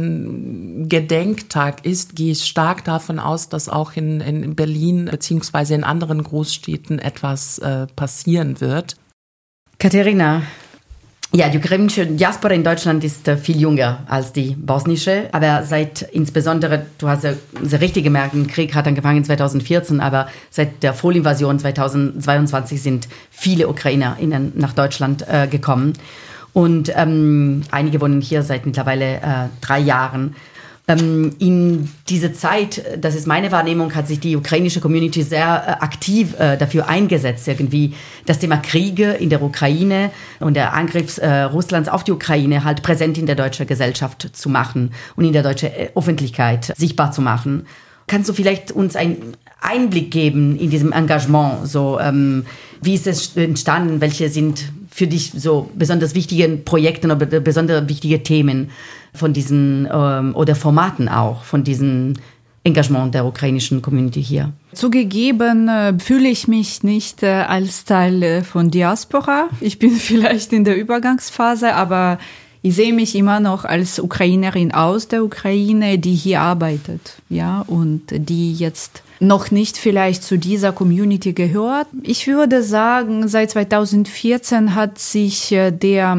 ein Gedenktag ist, gehe ich stark davon aus, dass auch in, in Berlin beziehungsweise in anderen Großstädten etwas äh, passieren wird. Katharina, ja, die ukrainische Diaspora in Deutschland ist äh, viel jünger als die bosnische, aber seit insbesondere, du hast ja sehr richtig gemerkt, der Krieg hat angefangen zweitausendvierzehn, aber seit der Vollinvasion zweitausendzweiundzwanzig sind viele UkrainerInnen nach Deutschland äh, gekommen. Und ähm, einige wohnen hier seit mittlerweile äh, drei Jahren. Ähm, in dieser Zeit, das ist meine Wahrnehmung, hat sich die ukrainische Community sehr äh, aktiv äh, dafür eingesetzt, irgendwie das Thema Kriege in der Ukraine und der Angriff äh, Russlands auf die Ukraine halt präsent in der deutschen Gesellschaft zu machen und in der deutschen äh, Öffentlichkeit sichtbar zu machen. Kannst du vielleicht uns einen Einblick geben in diesem Engagement? So, ähm, wie ist es entstanden? Welche sind für dich so besonders wichtige Projekte oder besonders wichtige Themen von diesen ähm, oder Formaten auch von diesem Engagement der ukrainischen Community hier? Zugegeben äh, fühle ich mich nicht äh, als Teil äh, von Diaspora. Ich bin vielleicht in der Übergangsphase, aber ich sehe mich immer noch als Ukrainerin aus der Ukraine, die hier arbeitet, ja, und die jetzt noch nicht vielleicht zu dieser Community gehört. Ich würde sagen, seit zweitausendvierzehn hat sich der,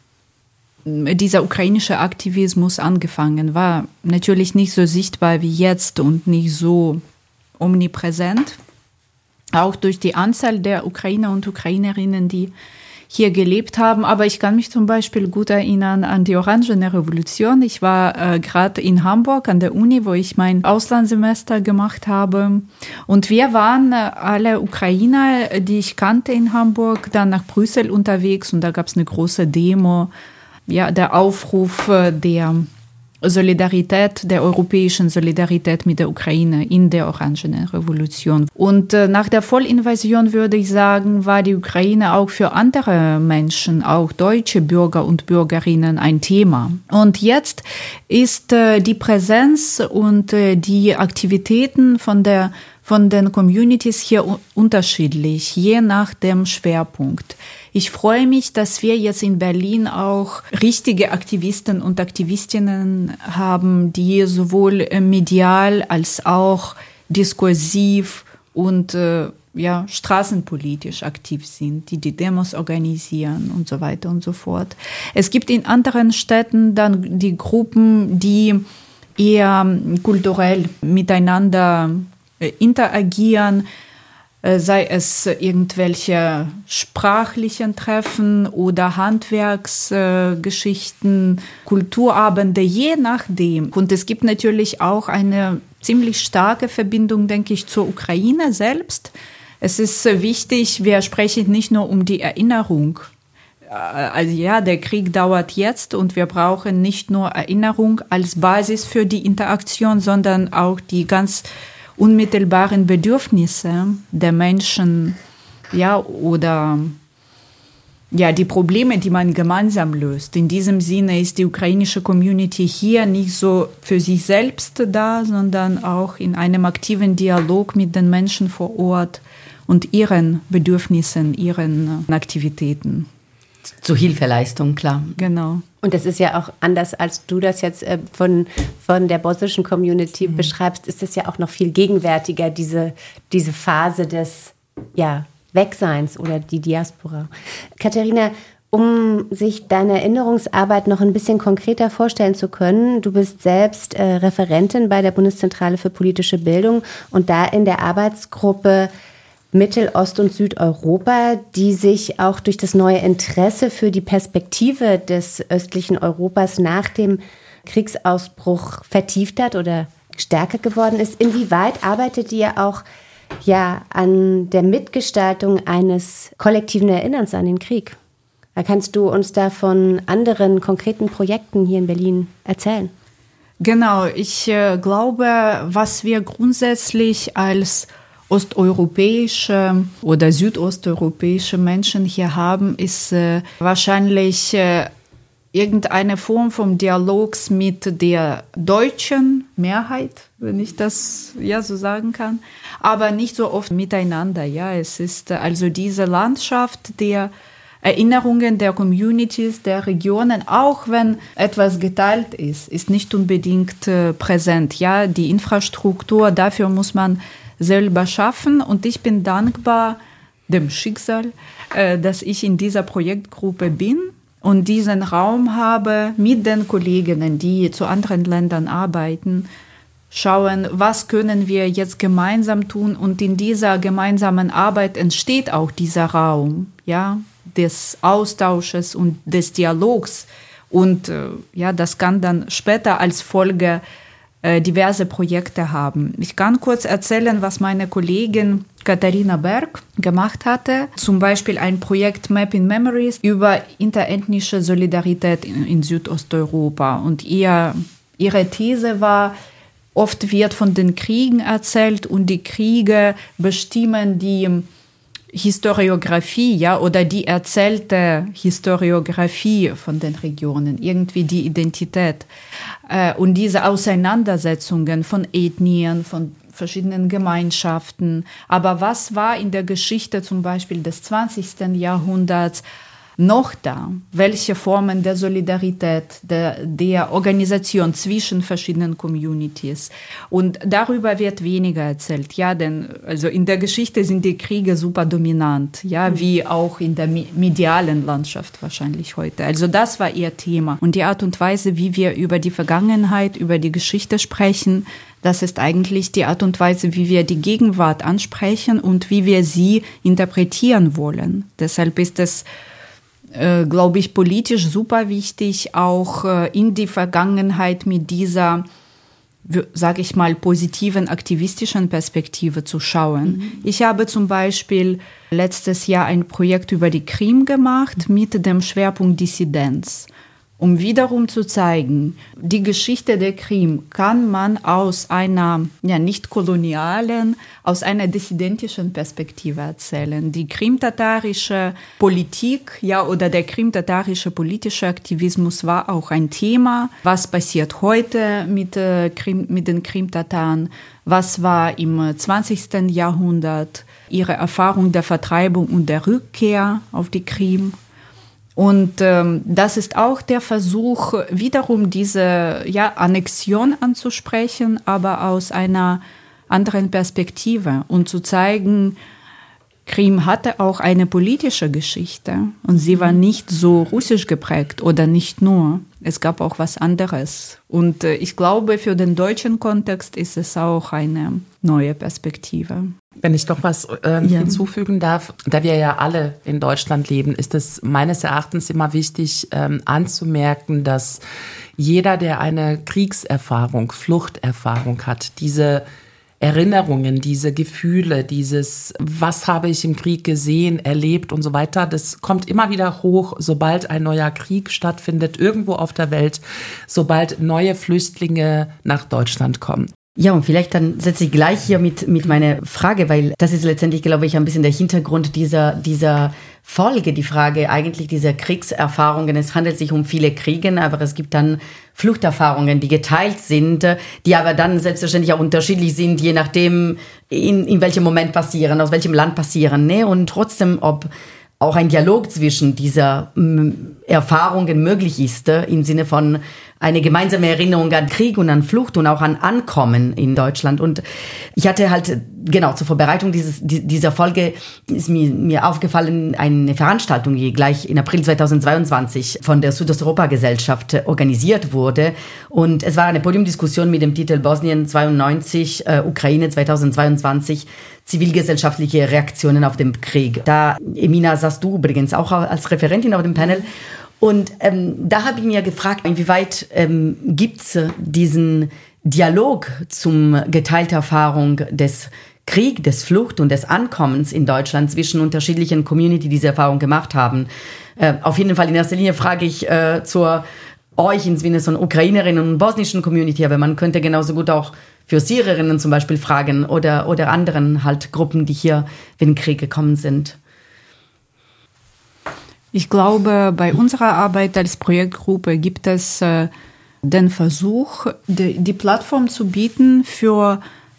dieser ukrainische Aktivismus angefangen, war natürlich nicht so sichtbar wie jetzt und nicht so omnipräsent, auch durch die Anzahl der Ukrainer und Ukrainerinnen, die hier gelebt haben. Aber ich kann mich zum Beispiel gut erinnern an die Orangene Revolution. Ich war äh, gerade in Hamburg an der Uni, wo ich mein Auslandssemester gemacht habe. Und wir waren äh, alle Ukrainer, die ich kannte in Hamburg, dann nach Brüssel unterwegs. Und da gab es eine große Demo. Ja, der Aufruf äh, der Solidarität, der europäischen Solidarität mit der Ukraine in der Orangenen Revolution. Und äh, nach der Vollinvasion, würde ich sagen, war die Ukraine auch für andere Menschen, auch deutsche Bürger und Bürgerinnen, ein Thema. Und jetzt ist äh, die Präsenz und äh, die Aktivitäten von der von den Communities hier unterschiedlich, je nach dem Schwerpunkt. Ich freue mich, dass wir jetzt in Berlin auch richtige Aktivisten und Aktivistinnen haben, die sowohl medial als auch diskursiv und äh, ja, straßenpolitisch aktiv sind, die die Demos organisieren und so weiter und so fort. Es gibt in anderen Städten dann die Gruppen, die eher kulturell miteinander interagieren, sei es irgendwelche sprachlichen Treffen oder Handwerksgeschichten, Kulturabende, je nachdem. Und es gibt natürlich auch eine ziemlich starke Verbindung, denke ich, zur Ukraine selbst. Es ist wichtig, wir sprechen nicht nur um die Erinnerung also ja, der Krieg dauert jetzt und wir brauchen nicht nur Erinnerung als Basis für die Interaktion, sondern auch die ganz unmittelbaren Bedürfnisse der Menschen, ja, oder ja, die Probleme, die man gemeinsam löst. In diesem Sinne ist die ukrainische Community hier nicht so für sich selbst da, sondern auch in einem aktiven Dialog mit den Menschen vor Ort und ihren Bedürfnissen, ihren Aktivitäten. Zur Hilfeleistung, klar. Genau. Und das ist ja auch anders, als du das jetzt äh, von, von der bosnischen Community mhm. beschreibst, ist es ja auch noch viel gegenwärtiger, diese, diese Phase des, ja, Wegseins oder die Diaspora. Katharina, um sich deine Erinnerungsarbeit noch ein bisschen konkreter vorstellen zu können, du bist selbst äh, Referentin bei der Bundeszentrale für politische Bildung und da in der Arbeitsgruppe Mittel-, Ost- und Südeuropa, die sich auch durch das neue Interesse für die Perspektive des östlichen Europas nach dem Kriegsausbruch vertieft hat oder stärker geworden ist. Inwieweit arbeitet ihr auch ja, an der Mitgestaltung eines kollektiven Erinnerns an den Krieg? Kannst du uns da von anderen konkreten Projekten hier in Berlin erzählen? Genau, ich äh, glaube, was wir grundsätzlich als osteuropäische oder südosteuropäische Menschen hier haben, ist äh, wahrscheinlich äh, irgendeine Form von Dialogs mit der deutschen Mehrheit, wenn ich das ja so sagen kann, aber nicht so oft miteinander. Ja, es ist also diese Landschaft der Erinnerungen der Communities, der Regionen, auch wenn etwas geteilt ist, ist nicht unbedingt äh, präsent. Ja, die Infrastruktur, dafür muss man selber schaffen und ich bin dankbar dem Schicksal, äh, dass ich in dieser Projektgruppe bin und diesen Raum habe mit den Kolleginnen, die zu anderen Ländern arbeiten, schauen, was können wir jetzt gemeinsam tun und in dieser gemeinsamen Arbeit entsteht auch dieser Raum, ja, des Austausches und des Dialogs und äh, ja, das kann dann später als Folge äh, diverse Projekte haben. Ich kann kurz erzählen, was meine Kollegin Katharina Berg gemacht hatte. Zum Beispiel ein Projekt Mapping Memories über interethnische Solidarität in, in Südosteuropa. Und ihr, ihre These war, oft wird von den Kriegen erzählt und die Kriege bestimmen die Historiographie, ja, oder die erzählte Historiographie von den Regionen, irgendwie die Identität. Äh, und diese Auseinandersetzungen von Ethnien, von verschiedenen Gemeinschaften. Aber was war in der Geschichte zum Beispiel des zwanzigsten Jahrhunderts noch da? Welche Formen der Solidarität, der, der Organisation zwischen verschiedenen Communities? Und darüber wird weniger erzählt. Ja, denn also in der Geschichte sind die Kriege super dominant, ja, mhm. wie auch in der medialen Landschaft wahrscheinlich heute. Also das war ihr Thema. Und die Art und Weise, wie wir über die Vergangenheit, über die Geschichte sprechen, das ist eigentlich die Art und Weise, wie wir die Gegenwart ansprechen und wie wir sie interpretieren wollen. Deshalb ist es Äh, glaube ich, politisch super wichtig, auch äh, in die Vergangenheit mit dieser, sage ich mal, positiven aktivistischen Perspektive zu schauen. Mhm. Ich habe zum Beispiel letztes Jahr ein Projekt über die Krim gemacht mit dem Schwerpunkt Dissidenz, um wiederum zu zeigen, die Geschichte der Krim kann man aus einer ja, nicht kolonialen, aus einer dissidentischen Perspektive erzählen. Die krimtatarische Politik, ja, oder der krimtatarische politische Aktivismus war auch ein Thema. Was passiert heute mit, äh, Krim, mit den Krimtataren? Was war im zwanzigsten Jahrhundert ihre Erfahrung der Vertreibung und der Rückkehr auf die Krim? Und ähm, das ist auch der Versuch, wiederum diese ja, Annexion anzusprechen, aber aus einer anderen Perspektive und zu zeigen, Krim hatte auch eine politische Geschichte und sie war nicht so russisch geprägt oder nicht nur. Es gab auch was anderes. Und äh, ich glaube, für den deutschen Kontext ist es auch eine neue Perspektive. Wenn ich doch was äh, ja. hinzufügen darf, da wir ja alle in Deutschland leben, ist es meines Erachtens immer wichtig ähm, anzumerken, dass jeder, der eine Kriegserfahrung, Fluchterfahrung hat, diese Erinnerungen, diese Gefühle, dieses, was habe ich im Krieg gesehen, erlebt und so weiter, das kommt immer wieder hoch, sobald ein neuer Krieg stattfindet, irgendwo auf der Welt, sobald neue Flüchtlinge nach Deutschland kommen. Ja, und vielleicht dann setze ich gleich hier mit, mit meiner Frage, weil das ist letztendlich, glaube ich, ein bisschen der Hintergrund dieser, dieser Folge, die Frage eigentlich dieser Kriegserfahrungen. Es handelt sich um viele Kriege, aber es gibt dann Fluchterfahrungen, die geteilt sind, die aber dann selbstverständlich auch unterschiedlich sind, je nachdem, in, in welchem Moment passieren, aus welchem Land passieren, ne? Und trotzdem, ob auch ein Dialog zwischen dieser m, Erfahrungen möglich ist, im Sinne von eine gemeinsame Erinnerung an Krieg und an Flucht und auch an Ankommen in Deutschland. Und ich hatte halt, genau, zur Vorbereitung dieses, dieser Folge ist mir, mir aufgefallen, eine Veranstaltung, die gleich in April zweitausendzweiundzwanzig von der Südosteuropa-Gesellschaft organisiert wurde. Und es war eine Podiumdiskussion mit dem Titel Bosnien zweiundneunzig, äh, Ukraine zweitausendzweiundzwanzig, zivilgesellschaftliche Reaktionen auf den Krieg. Da, Emina, saßt du übrigens auch als Referentin auf dem Panel. Und ähm, da habe ich mir gefragt, inwieweit ähm, gibt's diesen Dialog zum geteilten Erfahrung des Krieg, des Flucht und des Ankommens in Deutschland zwischen unterschiedlichen Community, die diese Erfahrung gemacht haben. Äh, auf jeden Fall in erster Linie frage ich äh, zur euch ins Sinne von Ukrainerinnen und bosnischen Community, aber man könnte genauso gut auch für Syrierinnen zum Beispiel fragen oder, oder anderen halt Gruppen, die hier wegen Krieg gekommen sind. Ich glaube, bei unserer Arbeit als Projektgruppe gibt es äh, den Versuch, die, die Plattform zu bieten für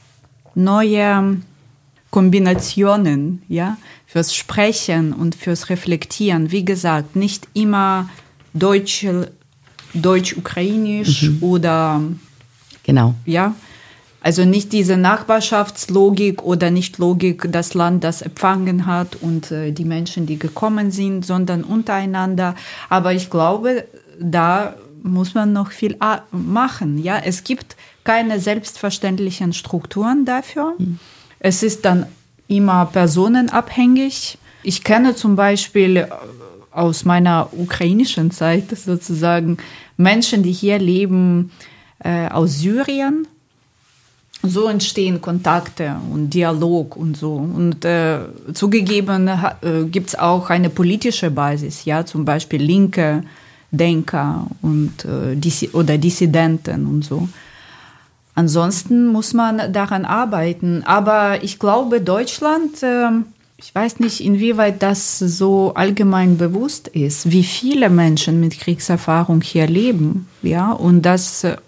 neue Kombinationen, ja, fürs Sprechen und fürs Reflektieren. Wie gesagt, nicht immer Deutsch, Deutsch-Ukrainisch mhm. oder genau, ja. Also nicht diese Nachbarschaftslogik oder nicht Logik, das Land, das empfangen hat und äh, die Menschen, die gekommen sind, sondern untereinander. Aber ich glaube, da muss man noch viel machen. Ja, es gibt keine selbstverständlichen Strukturen dafür. Mhm. Es ist dann immer personenabhängig. Ich kenne zum Beispiel aus meiner ukrainischen Zeit sozusagen Menschen, die hier leben, äh, aus Syrien. So entstehen Kontakte und Dialog und so. Und äh, zugegeben äh, gibt es auch eine politische Basis, ja, zum Beispiel linke Denker und, äh, Dis- oder Dissidenten und so. Ansonsten muss man daran arbeiten. Aber ich glaube, Deutschland, äh, ich weiß nicht, inwieweit das so allgemein bewusst ist, wie viele Menschen mit Kriegserfahrung hier leben, ja, und das äh,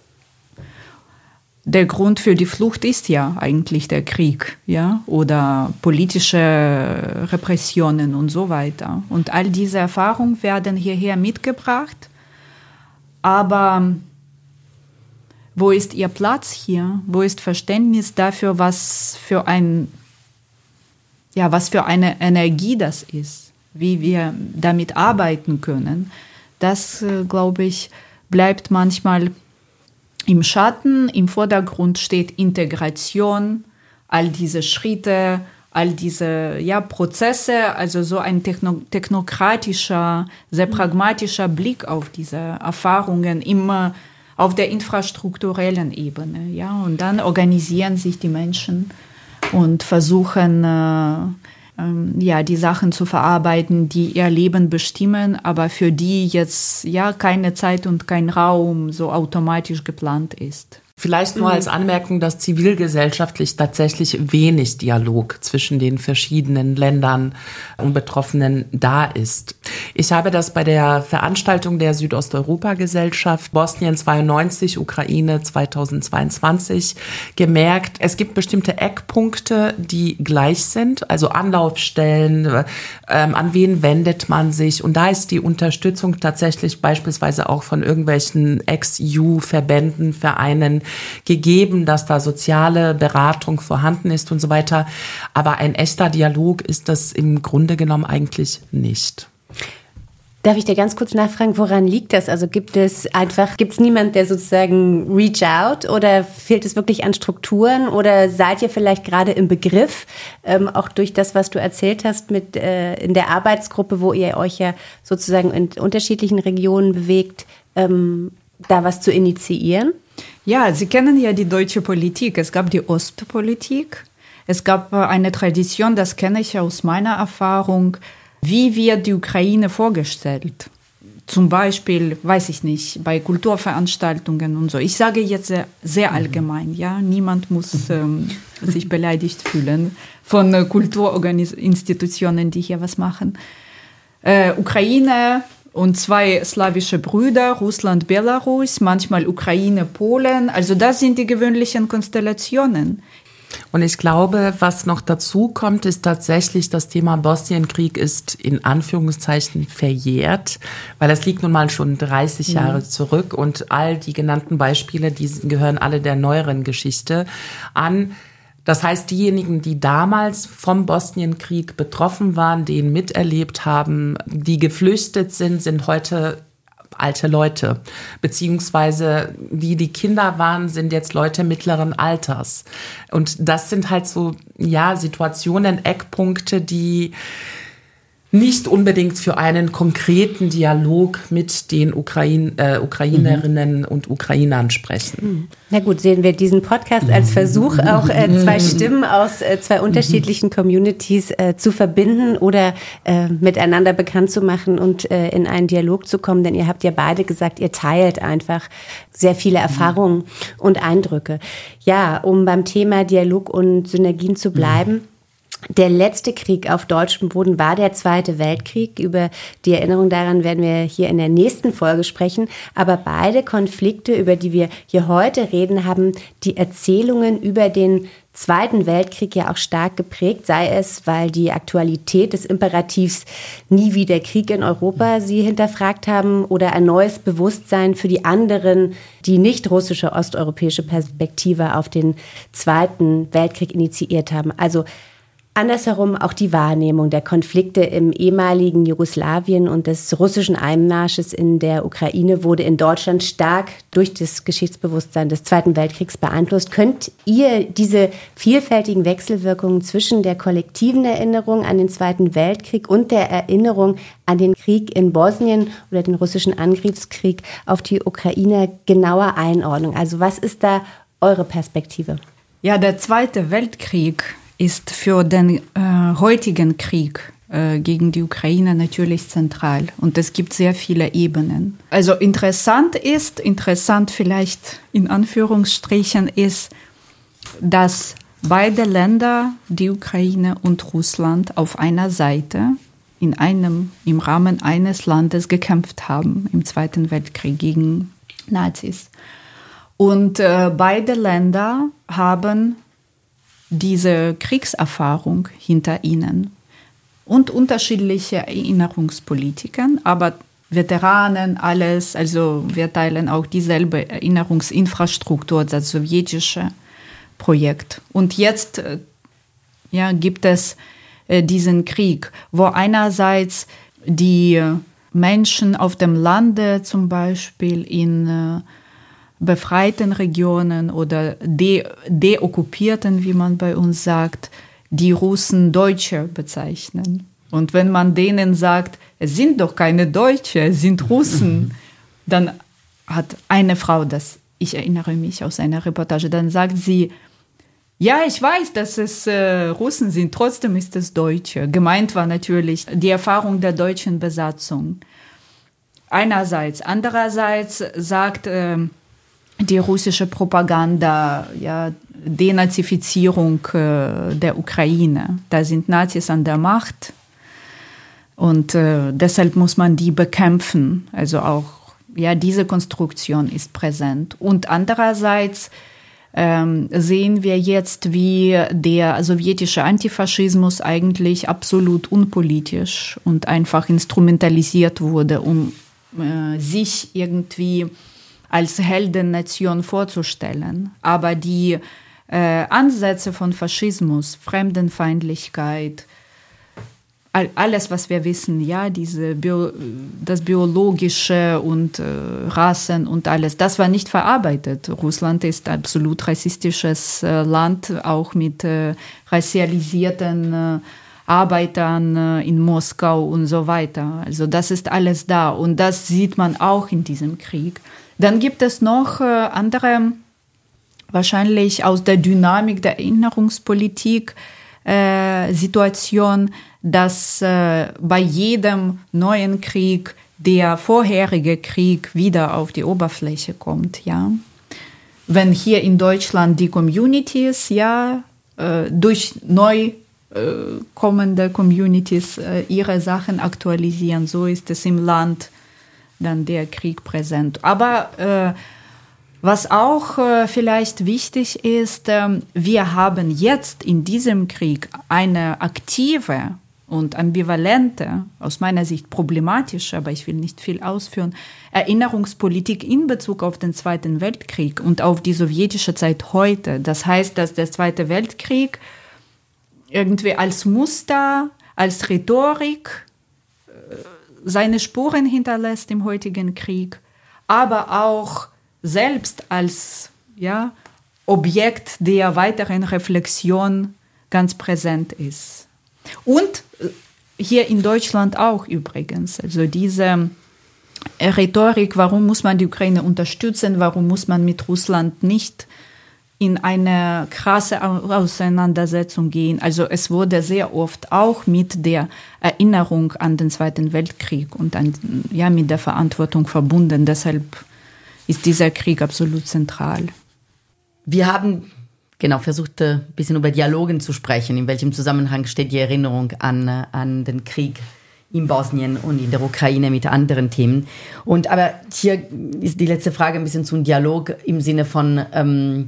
der Grund für die Flucht ist ja eigentlich der Krieg, ja, oder politische Repressionen und so weiter. Und all diese Erfahrungen werden hierher mitgebracht. Aber wo ist ihr Platz hier? Wo ist Verständnis dafür, was für ein, ja, was für eine Energie das ist, wie wir damit arbeiten können? Das, glaube ich, bleibt manchmal im Schatten. Im Vordergrund steht Integration, all diese Schritte, all diese ja, Prozesse, also so ein techno- technokratischer, sehr pragmatischer Blick auf diese Erfahrungen immer auf der infrastrukturellen Ebene. Ja? Und dann organisieren sich die Menschen und versuchen, äh, ähm, ja, die Sachen zu verarbeiten, die ihr Leben bestimmen, aber für die jetzt ja keine Zeit und kein Raum so automatisch geplant ist. Vielleicht nur als Anmerkung, dass zivilgesellschaftlich tatsächlich wenig Dialog zwischen den verschiedenen Ländern und Betroffenen da ist. Ich habe das bei der Veranstaltung der Südosteuropa-Gesellschaft Bosnien zweiundneunzig, Ukraine zweitausendzweiundzwanzig gemerkt. Es gibt bestimmte Eckpunkte, die gleich sind, also Anlaufstellen, ähm, an wen wendet man sich. Und da ist die Unterstützung tatsächlich beispielsweise auch von irgendwelchen Ex-E U-Verbänden, Vereinen gegeben, dass da soziale Beratung vorhanden ist und so weiter. Aber ein echter Dialog ist das im Grunde genommen eigentlich nicht. Darf ich dir ganz kurz nachfragen, woran liegt das? Also gibt es einfach, gibt es niemand, der sozusagen reach out, oder fehlt es wirklich an Strukturen, oder seid ihr vielleicht gerade im Begriff, ähm, auch durch das, was du erzählt hast, mit äh, in der Arbeitsgruppe, wo ihr euch ja sozusagen in unterschiedlichen Regionen bewegt, ähm, da was zu initiieren? Ja, Sie kennen ja die deutsche Politik. Es gab die Ostpolitik. Es gab eine Tradition, das kenne ich aus meiner Erfahrung, wie wird die Ukraine vorgestellt? Zum Beispiel, weiß ich nicht, bei Kulturveranstaltungen und so. Ich sage jetzt sehr, sehr allgemein, ja. Niemand muss ähm, sich beleidigt fühlen von äh, Kulturinstitutionen, die hier was machen. Äh, Ukraine und zwei slawische Brüder, Russland, Belarus, manchmal Ukraine, Polen. Also das sind die gewöhnlichen Konstellationen. Und ich glaube, was noch dazu kommt, ist tatsächlich, das Thema Bosnienkrieg ist in Anführungszeichen verjährt, weil es liegt nun mal schon dreißig Jahre zurück und all die genannten Beispiele, die gehören alle der neueren Geschichte an. Das heißt, diejenigen, die damals vom Bosnienkrieg betroffen waren, den miterlebt haben, die geflüchtet sind, sind heute alte Leute, beziehungsweise die, die Kinder waren, sind jetzt Leute mittleren Alters. Und das sind halt so, ja, Situationen, Eckpunkte, die nicht unbedingt für einen konkreten Dialog mit den Ukrain, äh, Ukrainerinnen mhm. und Ukrainern sprechen. Na gut, sehen wir diesen Podcast als Versuch, auch äh, zwei Stimmen aus äh, zwei unterschiedlichen Communities äh, zu verbinden oder äh, miteinander bekannt zu machen und äh, in einen Dialog zu kommen. Denn ihr habt ja beide gesagt, ihr teilt einfach sehr viele Erfahrungen mhm. und Eindrücke. Ja, um beim Thema Dialog und Synergien zu bleiben, mhm. Der letzte Krieg auf deutschem Boden war der Zweite Weltkrieg. Über die Erinnerung daran werden wir hier in der nächsten Folge sprechen. Aber beide Konflikte, über die wir hier heute reden, haben die Erzählungen über den Zweiten Weltkrieg ja auch stark geprägt, sei es, weil die Aktualität des Imperativs nie wieder Krieg in Europa sie hinterfragt haben oder ein neues Bewusstsein für die anderen, die nicht russische osteuropäische Perspektive auf den Zweiten Weltkrieg initiiert haben. Also andersherum auch die Wahrnehmung der Konflikte im ehemaligen Jugoslawien und des russischen Einmarsches in der Ukraine wurde in Deutschland stark durch das Geschichtsbewusstsein des Zweiten Weltkriegs beeinflusst. Könnt ihr diese vielfältigen Wechselwirkungen zwischen der kollektiven Erinnerung an den Zweiten Weltkrieg und der Erinnerung an den Krieg in Bosnien oder den russischen Angriffskrieg auf die Ukraine genauer einordnen? Also was ist da eure Perspektive? Ja, der Zweite Weltkrieg ist für den äh, heutigen Krieg äh, gegen die Ukraine natürlich zentral. Und es gibt sehr viele Ebenen. Also interessant ist, interessant vielleicht in Anführungsstrichen ist, dass beide Länder, die Ukraine und Russland, auf einer Seite in einem, im Rahmen eines Landes gekämpft haben im Zweiten Weltkrieg gegen Nazis. Und äh, beide Länder haben diese Kriegserfahrung hinter ihnen und unterschiedliche Erinnerungspolitiken, aber Veteranen, alles, also wir teilen auch dieselbe Erinnerungsinfrastruktur, das sowjetische Projekt. Und jetzt ja, gibt es äh, diesen Krieg, wo einerseits die Menschen auf dem Lande zum Beispiel in äh, befreiten Regionen oder de- deokkupierten, wie man bei uns sagt, die Russen Deutsche bezeichnen. Und wenn man denen sagt, es sind doch keine Deutsche, es sind Russen, dann hat eine Frau, das ich erinnere mich aus einer Reportage, dann sagt sie, ja, ich weiß, dass es äh, Russen sind, trotzdem ist es Deutsche. Gemeint war natürlich die Erfahrung der deutschen Besatzung. Einerseits. Andererseits sagt äh, die russische Propaganda, ja, Denazifizierung äh, der Ukraine. Da sind Nazis an der Macht und äh, deshalb muss man die bekämpfen. Also auch, ja, diese Konstruktion ist präsent. Und andererseits ähm, sehen wir jetzt, wie der sowjetische Antifaschismus eigentlich absolut unpolitisch und einfach instrumentalisiert wurde, um äh, sich irgendwie als Heldennation vorzustellen. Aber die äh, Ansätze von Faschismus, Fremdenfeindlichkeit, all, alles, was wir wissen, ja, diese Bio, das Biologische und äh, Rassen und alles, das war nicht verarbeitet. Russland ist ein absolut rassistisches äh, Land, auch mit äh, racialisierten äh, Arbeitern äh, in Moskau und so weiter. Also das ist alles da und das sieht man auch in diesem Krieg. Dann gibt es noch äh, andere, wahrscheinlich aus der Dynamik der Erinnerungspolitik, äh, Situation, dass äh, bei jedem neuen Krieg der vorherige Krieg wieder auf die Oberfläche kommt, ja. Wenn hier in Deutschland die Communities, ja, äh, durch neu äh, kommende Communities äh, ihre Sachen aktualisieren, so ist es im Land dann der Krieg präsent. Aber äh, was auch äh, vielleicht wichtig ist, äh, wir haben jetzt in diesem Krieg eine aktive und ambivalente, aus meiner Sicht problematische, aber ich will nicht viel ausführen, Erinnerungspolitik in Bezug auf den Zweiten Weltkrieg und auf die sowjetische Zeit heute. Das heißt, dass der Zweite Weltkrieg irgendwie als Muster, als Rhetorik äh, seine Spuren hinterlässt im heutigen Krieg, aber auch selbst als ja, Objekt der weiteren Reflexion ganz präsent ist. Und hier in Deutschland auch übrigens. Also diese Rhetorik, warum muss man die Ukraine unterstützen, warum muss man mit Russland nicht in eine krasse Auseinandersetzung gehen. Also es wurde sehr oft auch mit der Erinnerung an den Zweiten Weltkrieg und an, ja, mit der Verantwortung verbunden. Deshalb ist dieser Krieg absolut zentral. Wir haben genau versucht, ein bisschen über Dialogen zu sprechen. In welchem Zusammenhang steht die Erinnerung an, an den Krieg in Bosnien und in der Ukraine mit anderen Themen? Und aber hier ist die letzte Frage ein bisschen zum Dialog im Sinne von, ähm,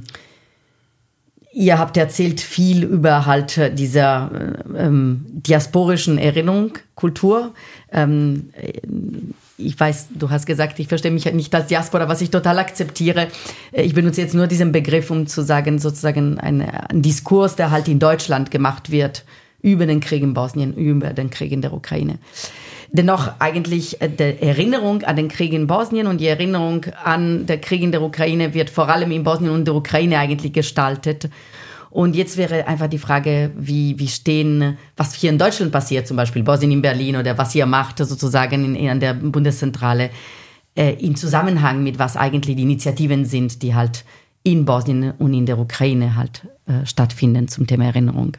ihr habt erzählt viel über halt dieser ähm, diasporischen Erinnerung, Kultur. Ähm, Ich weiß, du hast gesagt, ich verstehe mich nicht als Diaspora, was ich total akzeptiere. Ich benutze jetzt nur diesen Begriff, um zu sagen, sozusagen ein, ein Diskurs, der halt in Deutschland gemacht wird über den Krieg in Bosnien, über den Krieg in der Ukraine. Dennoch eigentlich die Erinnerung an den Krieg in Bosnien und die Erinnerung an den Krieg in der Ukraine wird vor allem in Bosnien und der Ukraine eigentlich gestaltet. Und jetzt wäre einfach die Frage, wie, wie stehen, was hier in Deutschland passiert, zum Beispiel Bosnien in Berlin oder was ihr macht sozusagen in, in der Bundeszentrale, äh, in Zusammenhang mit was eigentlich die Initiativen sind, die halt in Bosnien und in der Ukraine halt äh, stattfinden zum Thema Erinnerung.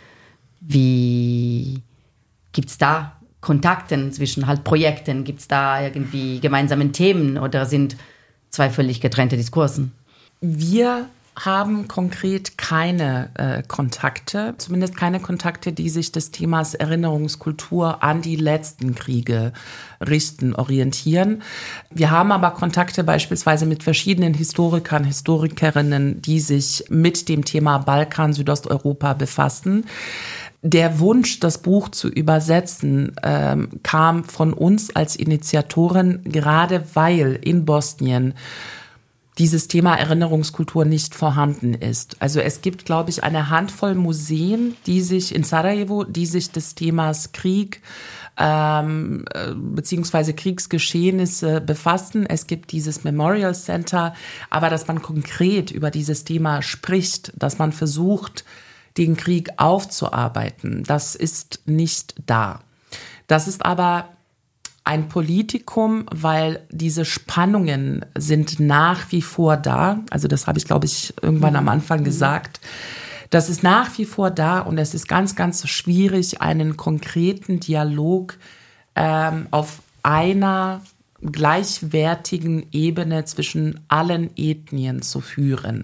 Wie gibt's da Kontakte zwischen halt Projekten? Gibt's da irgendwie gemeinsame Themen oder sind zwei völlig getrennte Diskursen? Wir haben konkret keine äh, Kontakte, zumindest keine Kontakte, die sich des Themas Erinnerungskultur an die letzten Kriege richten, orientieren. Wir haben aber Kontakte beispielsweise mit verschiedenen Historikern, Historikerinnen, die sich mit dem Thema Balkan, Südosteuropa befassen. Der Wunsch, das Buch zu übersetzen, ähm, kam von uns als Initiatorin, gerade weil in Bosnien dieses Thema Erinnerungskultur nicht vorhanden ist. Also es gibt, glaube ich, eine Handvoll Museen, die sich in Sarajevo, die sich des Themas Krieg ähm, beziehungsweise Kriegsgeschehnisse befassen. Es gibt dieses Memorial Center, aber dass man konkret über dieses Thema spricht, dass man versucht, den Krieg aufzuarbeiten, das ist nicht da. Das ist aber ein Politikum, weil diese Spannungen sind nach wie vor da. Also das habe ich, glaube ich, irgendwann am Anfang gesagt. Das ist nach wie vor da und es ist ganz, ganz schwierig, einen konkreten Dialog ähm, auf einer gleichwertigen Ebene zwischen allen Ethnien zu führen.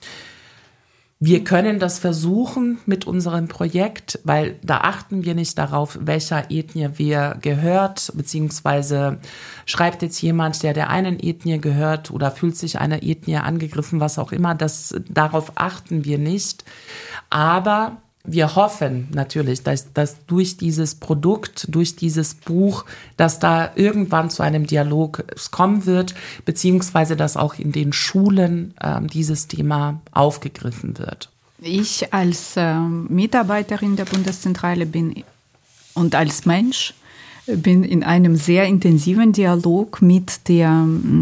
Wir können das versuchen mit unserem Projekt, weil da achten wir nicht darauf, welcher Ethnie wir gehört, beziehungsweise schreibt jetzt jemand, der der einen Ethnie gehört oder fühlt sich einer Ethnie angegriffen, was auch immer, das, darauf achten wir nicht. Aber wir hoffen natürlich, dass, dass durch dieses Produkt, durch dieses Buch, dass da irgendwann zu einem Dialog kommen wird, beziehungsweise dass auch in den Schulen äh, dieses Thema aufgegriffen wird. Ich als äh, Mitarbeiterin der Bundeszentrale bin und als Mensch bin in einem sehr intensiven Dialog mit der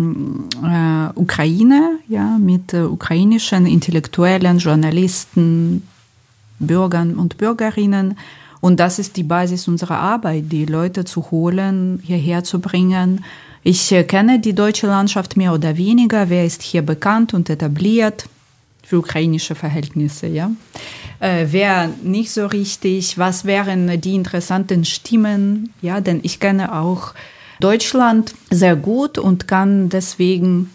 äh, Ukraine, ja, mit äh, ukrainischen Intellektuellen, Journalisten, Bürgern und Bürgerinnen. Und das ist die Basis unserer Arbeit, die Leute zu holen, hierher zu bringen, Ich äh, kenne die deutsche Landschaft mehr oder weniger. Wer ist hier bekannt und etabliert für ukrainische Verhältnisse, ja? Äh, wer nicht so richtig? Was wären die interessanten Stimmen? Ja, denn ich kenne auch Deutschland sehr gut und kann deswegen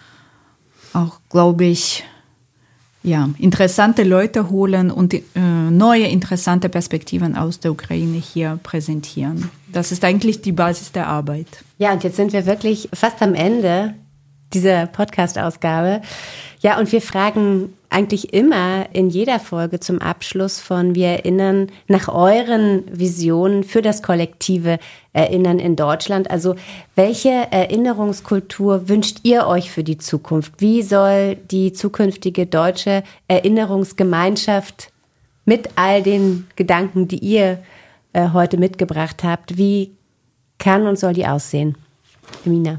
auch, glaube ich, ja, interessante Leute holen und äh, neue interessante Perspektiven aus der Ukraine hier präsentieren. Das ist eigentlich die Basis der Arbeit. Ja, und jetzt sind wir wirklich fast am Ende dieser Podcast-Ausgabe. Ja, und wir fragen eigentlich immer in jeder Folge zum Abschluss von Wir erinnern nach euren Visionen für das kollektive Erinnern in Deutschland. Also welche Erinnerungskultur wünscht ihr euch für die Zukunft? Wie soll die zukünftige deutsche Erinnerungsgemeinschaft mit all den Gedanken, die ihr äh, heute mitgebracht habt, wie kann und soll die aussehen? Emina.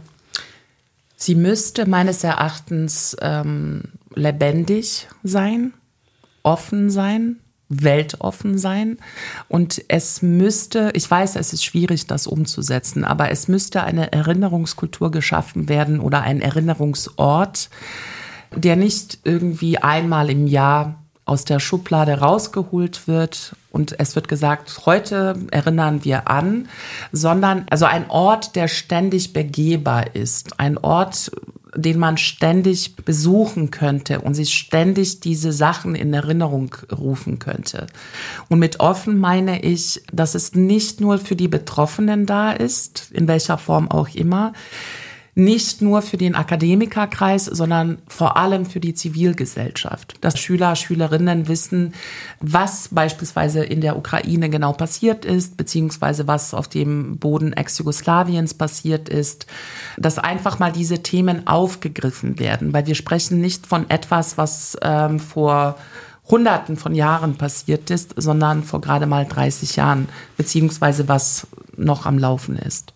Sie müsste meines Erachtens ähm, lebendig sein, offen sein, weltoffen sein. Und es müsste, ich weiß, es ist schwierig, das umzusetzen, aber es müsste eine Erinnerungskultur geschaffen werden oder ein Erinnerungsort, der nicht irgendwie einmal im Jahr aus der Schublade rausgeholt wird und es wird gesagt, heute erinnern wir an, sondern also ein Ort, der ständig begehbar ist, ein Ort, den man ständig besuchen könnte und sich ständig diese Sachen in Erinnerung rufen könnte. Und mit offen meine ich, dass es nicht nur für die Betroffenen da ist, in welcher Form auch immer, nicht nur für den Akademikerkreis, sondern vor allem für die Zivilgesellschaft. Dass Schüler, Schülerinnen wissen, was beispielsweise in der Ukraine genau passiert ist, beziehungsweise was auf dem Boden Ex-Jugoslawiens passiert ist. Dass einfach mal diese Themen aufgegriffen werden, weil wir sprechen nicht von etwas, was ähm, vor Hunderten von Jahren passiert ist, sondern vor gerade mal dreißig Jahren, beziehungsweise was noch am Laufen ist.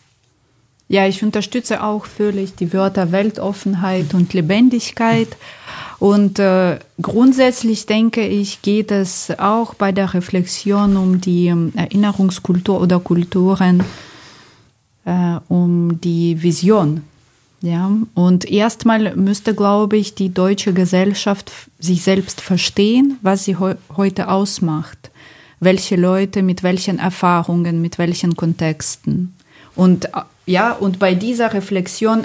Ja, ich unterstütze auch völlig die Wörter Weltoffenheit und Lebendigkeit. Und äh, grundsätzlich denke ich, geht es auch bei der Reflexion um die Erinnerungskultur oder Kulturen, äh, um die Vision. Ja? Und erstmal müsste, glaube ich, die deutsche Gesellschaft sich selbst verstehen, was sie he- heute ausmacht. Welche Leute mit welchen Erfahrungen, mit welchen Kontexten. Und ja, und bei dieser Reflexion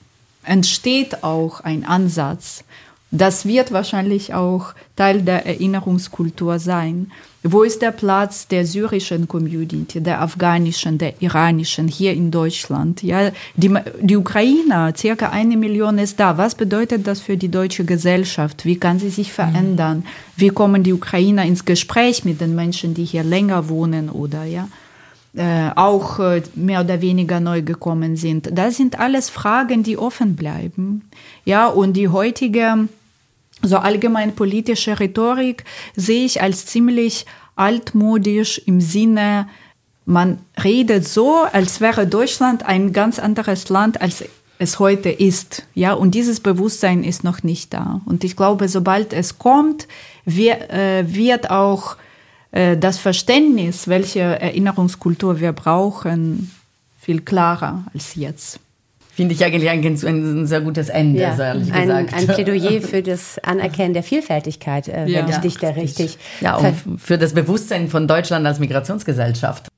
entsteht auch ein Ansatz. Das wird wahrscheinlich auch Teil der Erinnerungskultur sein. Wo ist der Platz der syrischen Community, der afghanischen, der iranischen hier in Deutschland? Ja, die, die Ukrainer, circa eine Million ist da. Was bedeutet das für die deutsche Gesellschaft? Wie kann sie sich verändern? Wie kommen die Ukrainer ins Gespräch mit den Menschen, die hier länger wohnen oder ja? Äh, auch äh, mehr oder weniger neu gekommen sind. Das sind alles Fragen, die offen bleiben. Ja, und die heutige so allgemein politische Rhetorik sehe ich als ziemlich altmodisch im Sinne, man redet so, als wäre Deutschland ein ganz anderes Land, als es heute ist. Ja, und dieses Bewusstsein ist noch nicht da. Und ich glaube, sobald es kommt, wir, äh, wird auch das Verständnis, welche Erinnerungskultur wir brauchen, viel klarer als jetzt. Finde ich eigentlich ein, ein sehr gutes Ende, ja, so ehrlich ein, gesagt. Ein Plädoyer für das Anerkennen der Vielfältigkeit, äh, ja, wenn ich ja, dich da richtig... Ja, und für das Bewusstsein von Deutschland als Migrationsgesellschaft.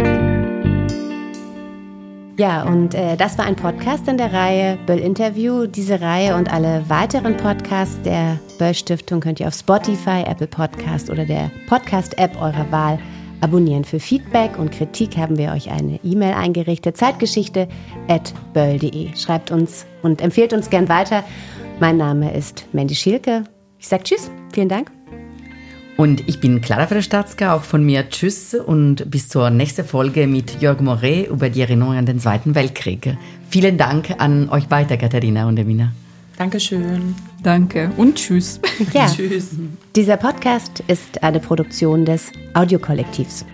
Ja, und äh, das war ein Podcast in der Reihe Böll Interview. Diese Reihe und alle weiteren Podcasts der Böll Stiftung könnt ihr auf Spotify, Apple Podcast oder der Podcast-App eurer Wahl abonnieren. Für Feedback und Kritik haben wir euch eine E-Mail eingerichtet, zeitgeschichte at böll punkt de. Schreibt uns und empfehlt uns gern weiter. Mein Name ist Mandy Schielke. Ich sage Tschüss, vielen Dank. Und ich bin Clara Frerstatzka, auch von mir Tschüss und bis zur nächsten Folge mit Jörg Moret über die Erinnerung an den Zweiten Weltkrieg. Vielen Dank an euch beide, Katharina und Emina. Dankeschön. Danke und tschüss. Ja, Tschüss. Dieser Podcast ist eine Produktion des Audiokollektivs.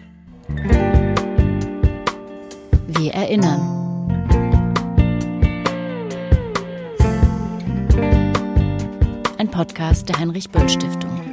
Wir erinnern. Ein Podcast der Heinrich-Böll-Stiftung.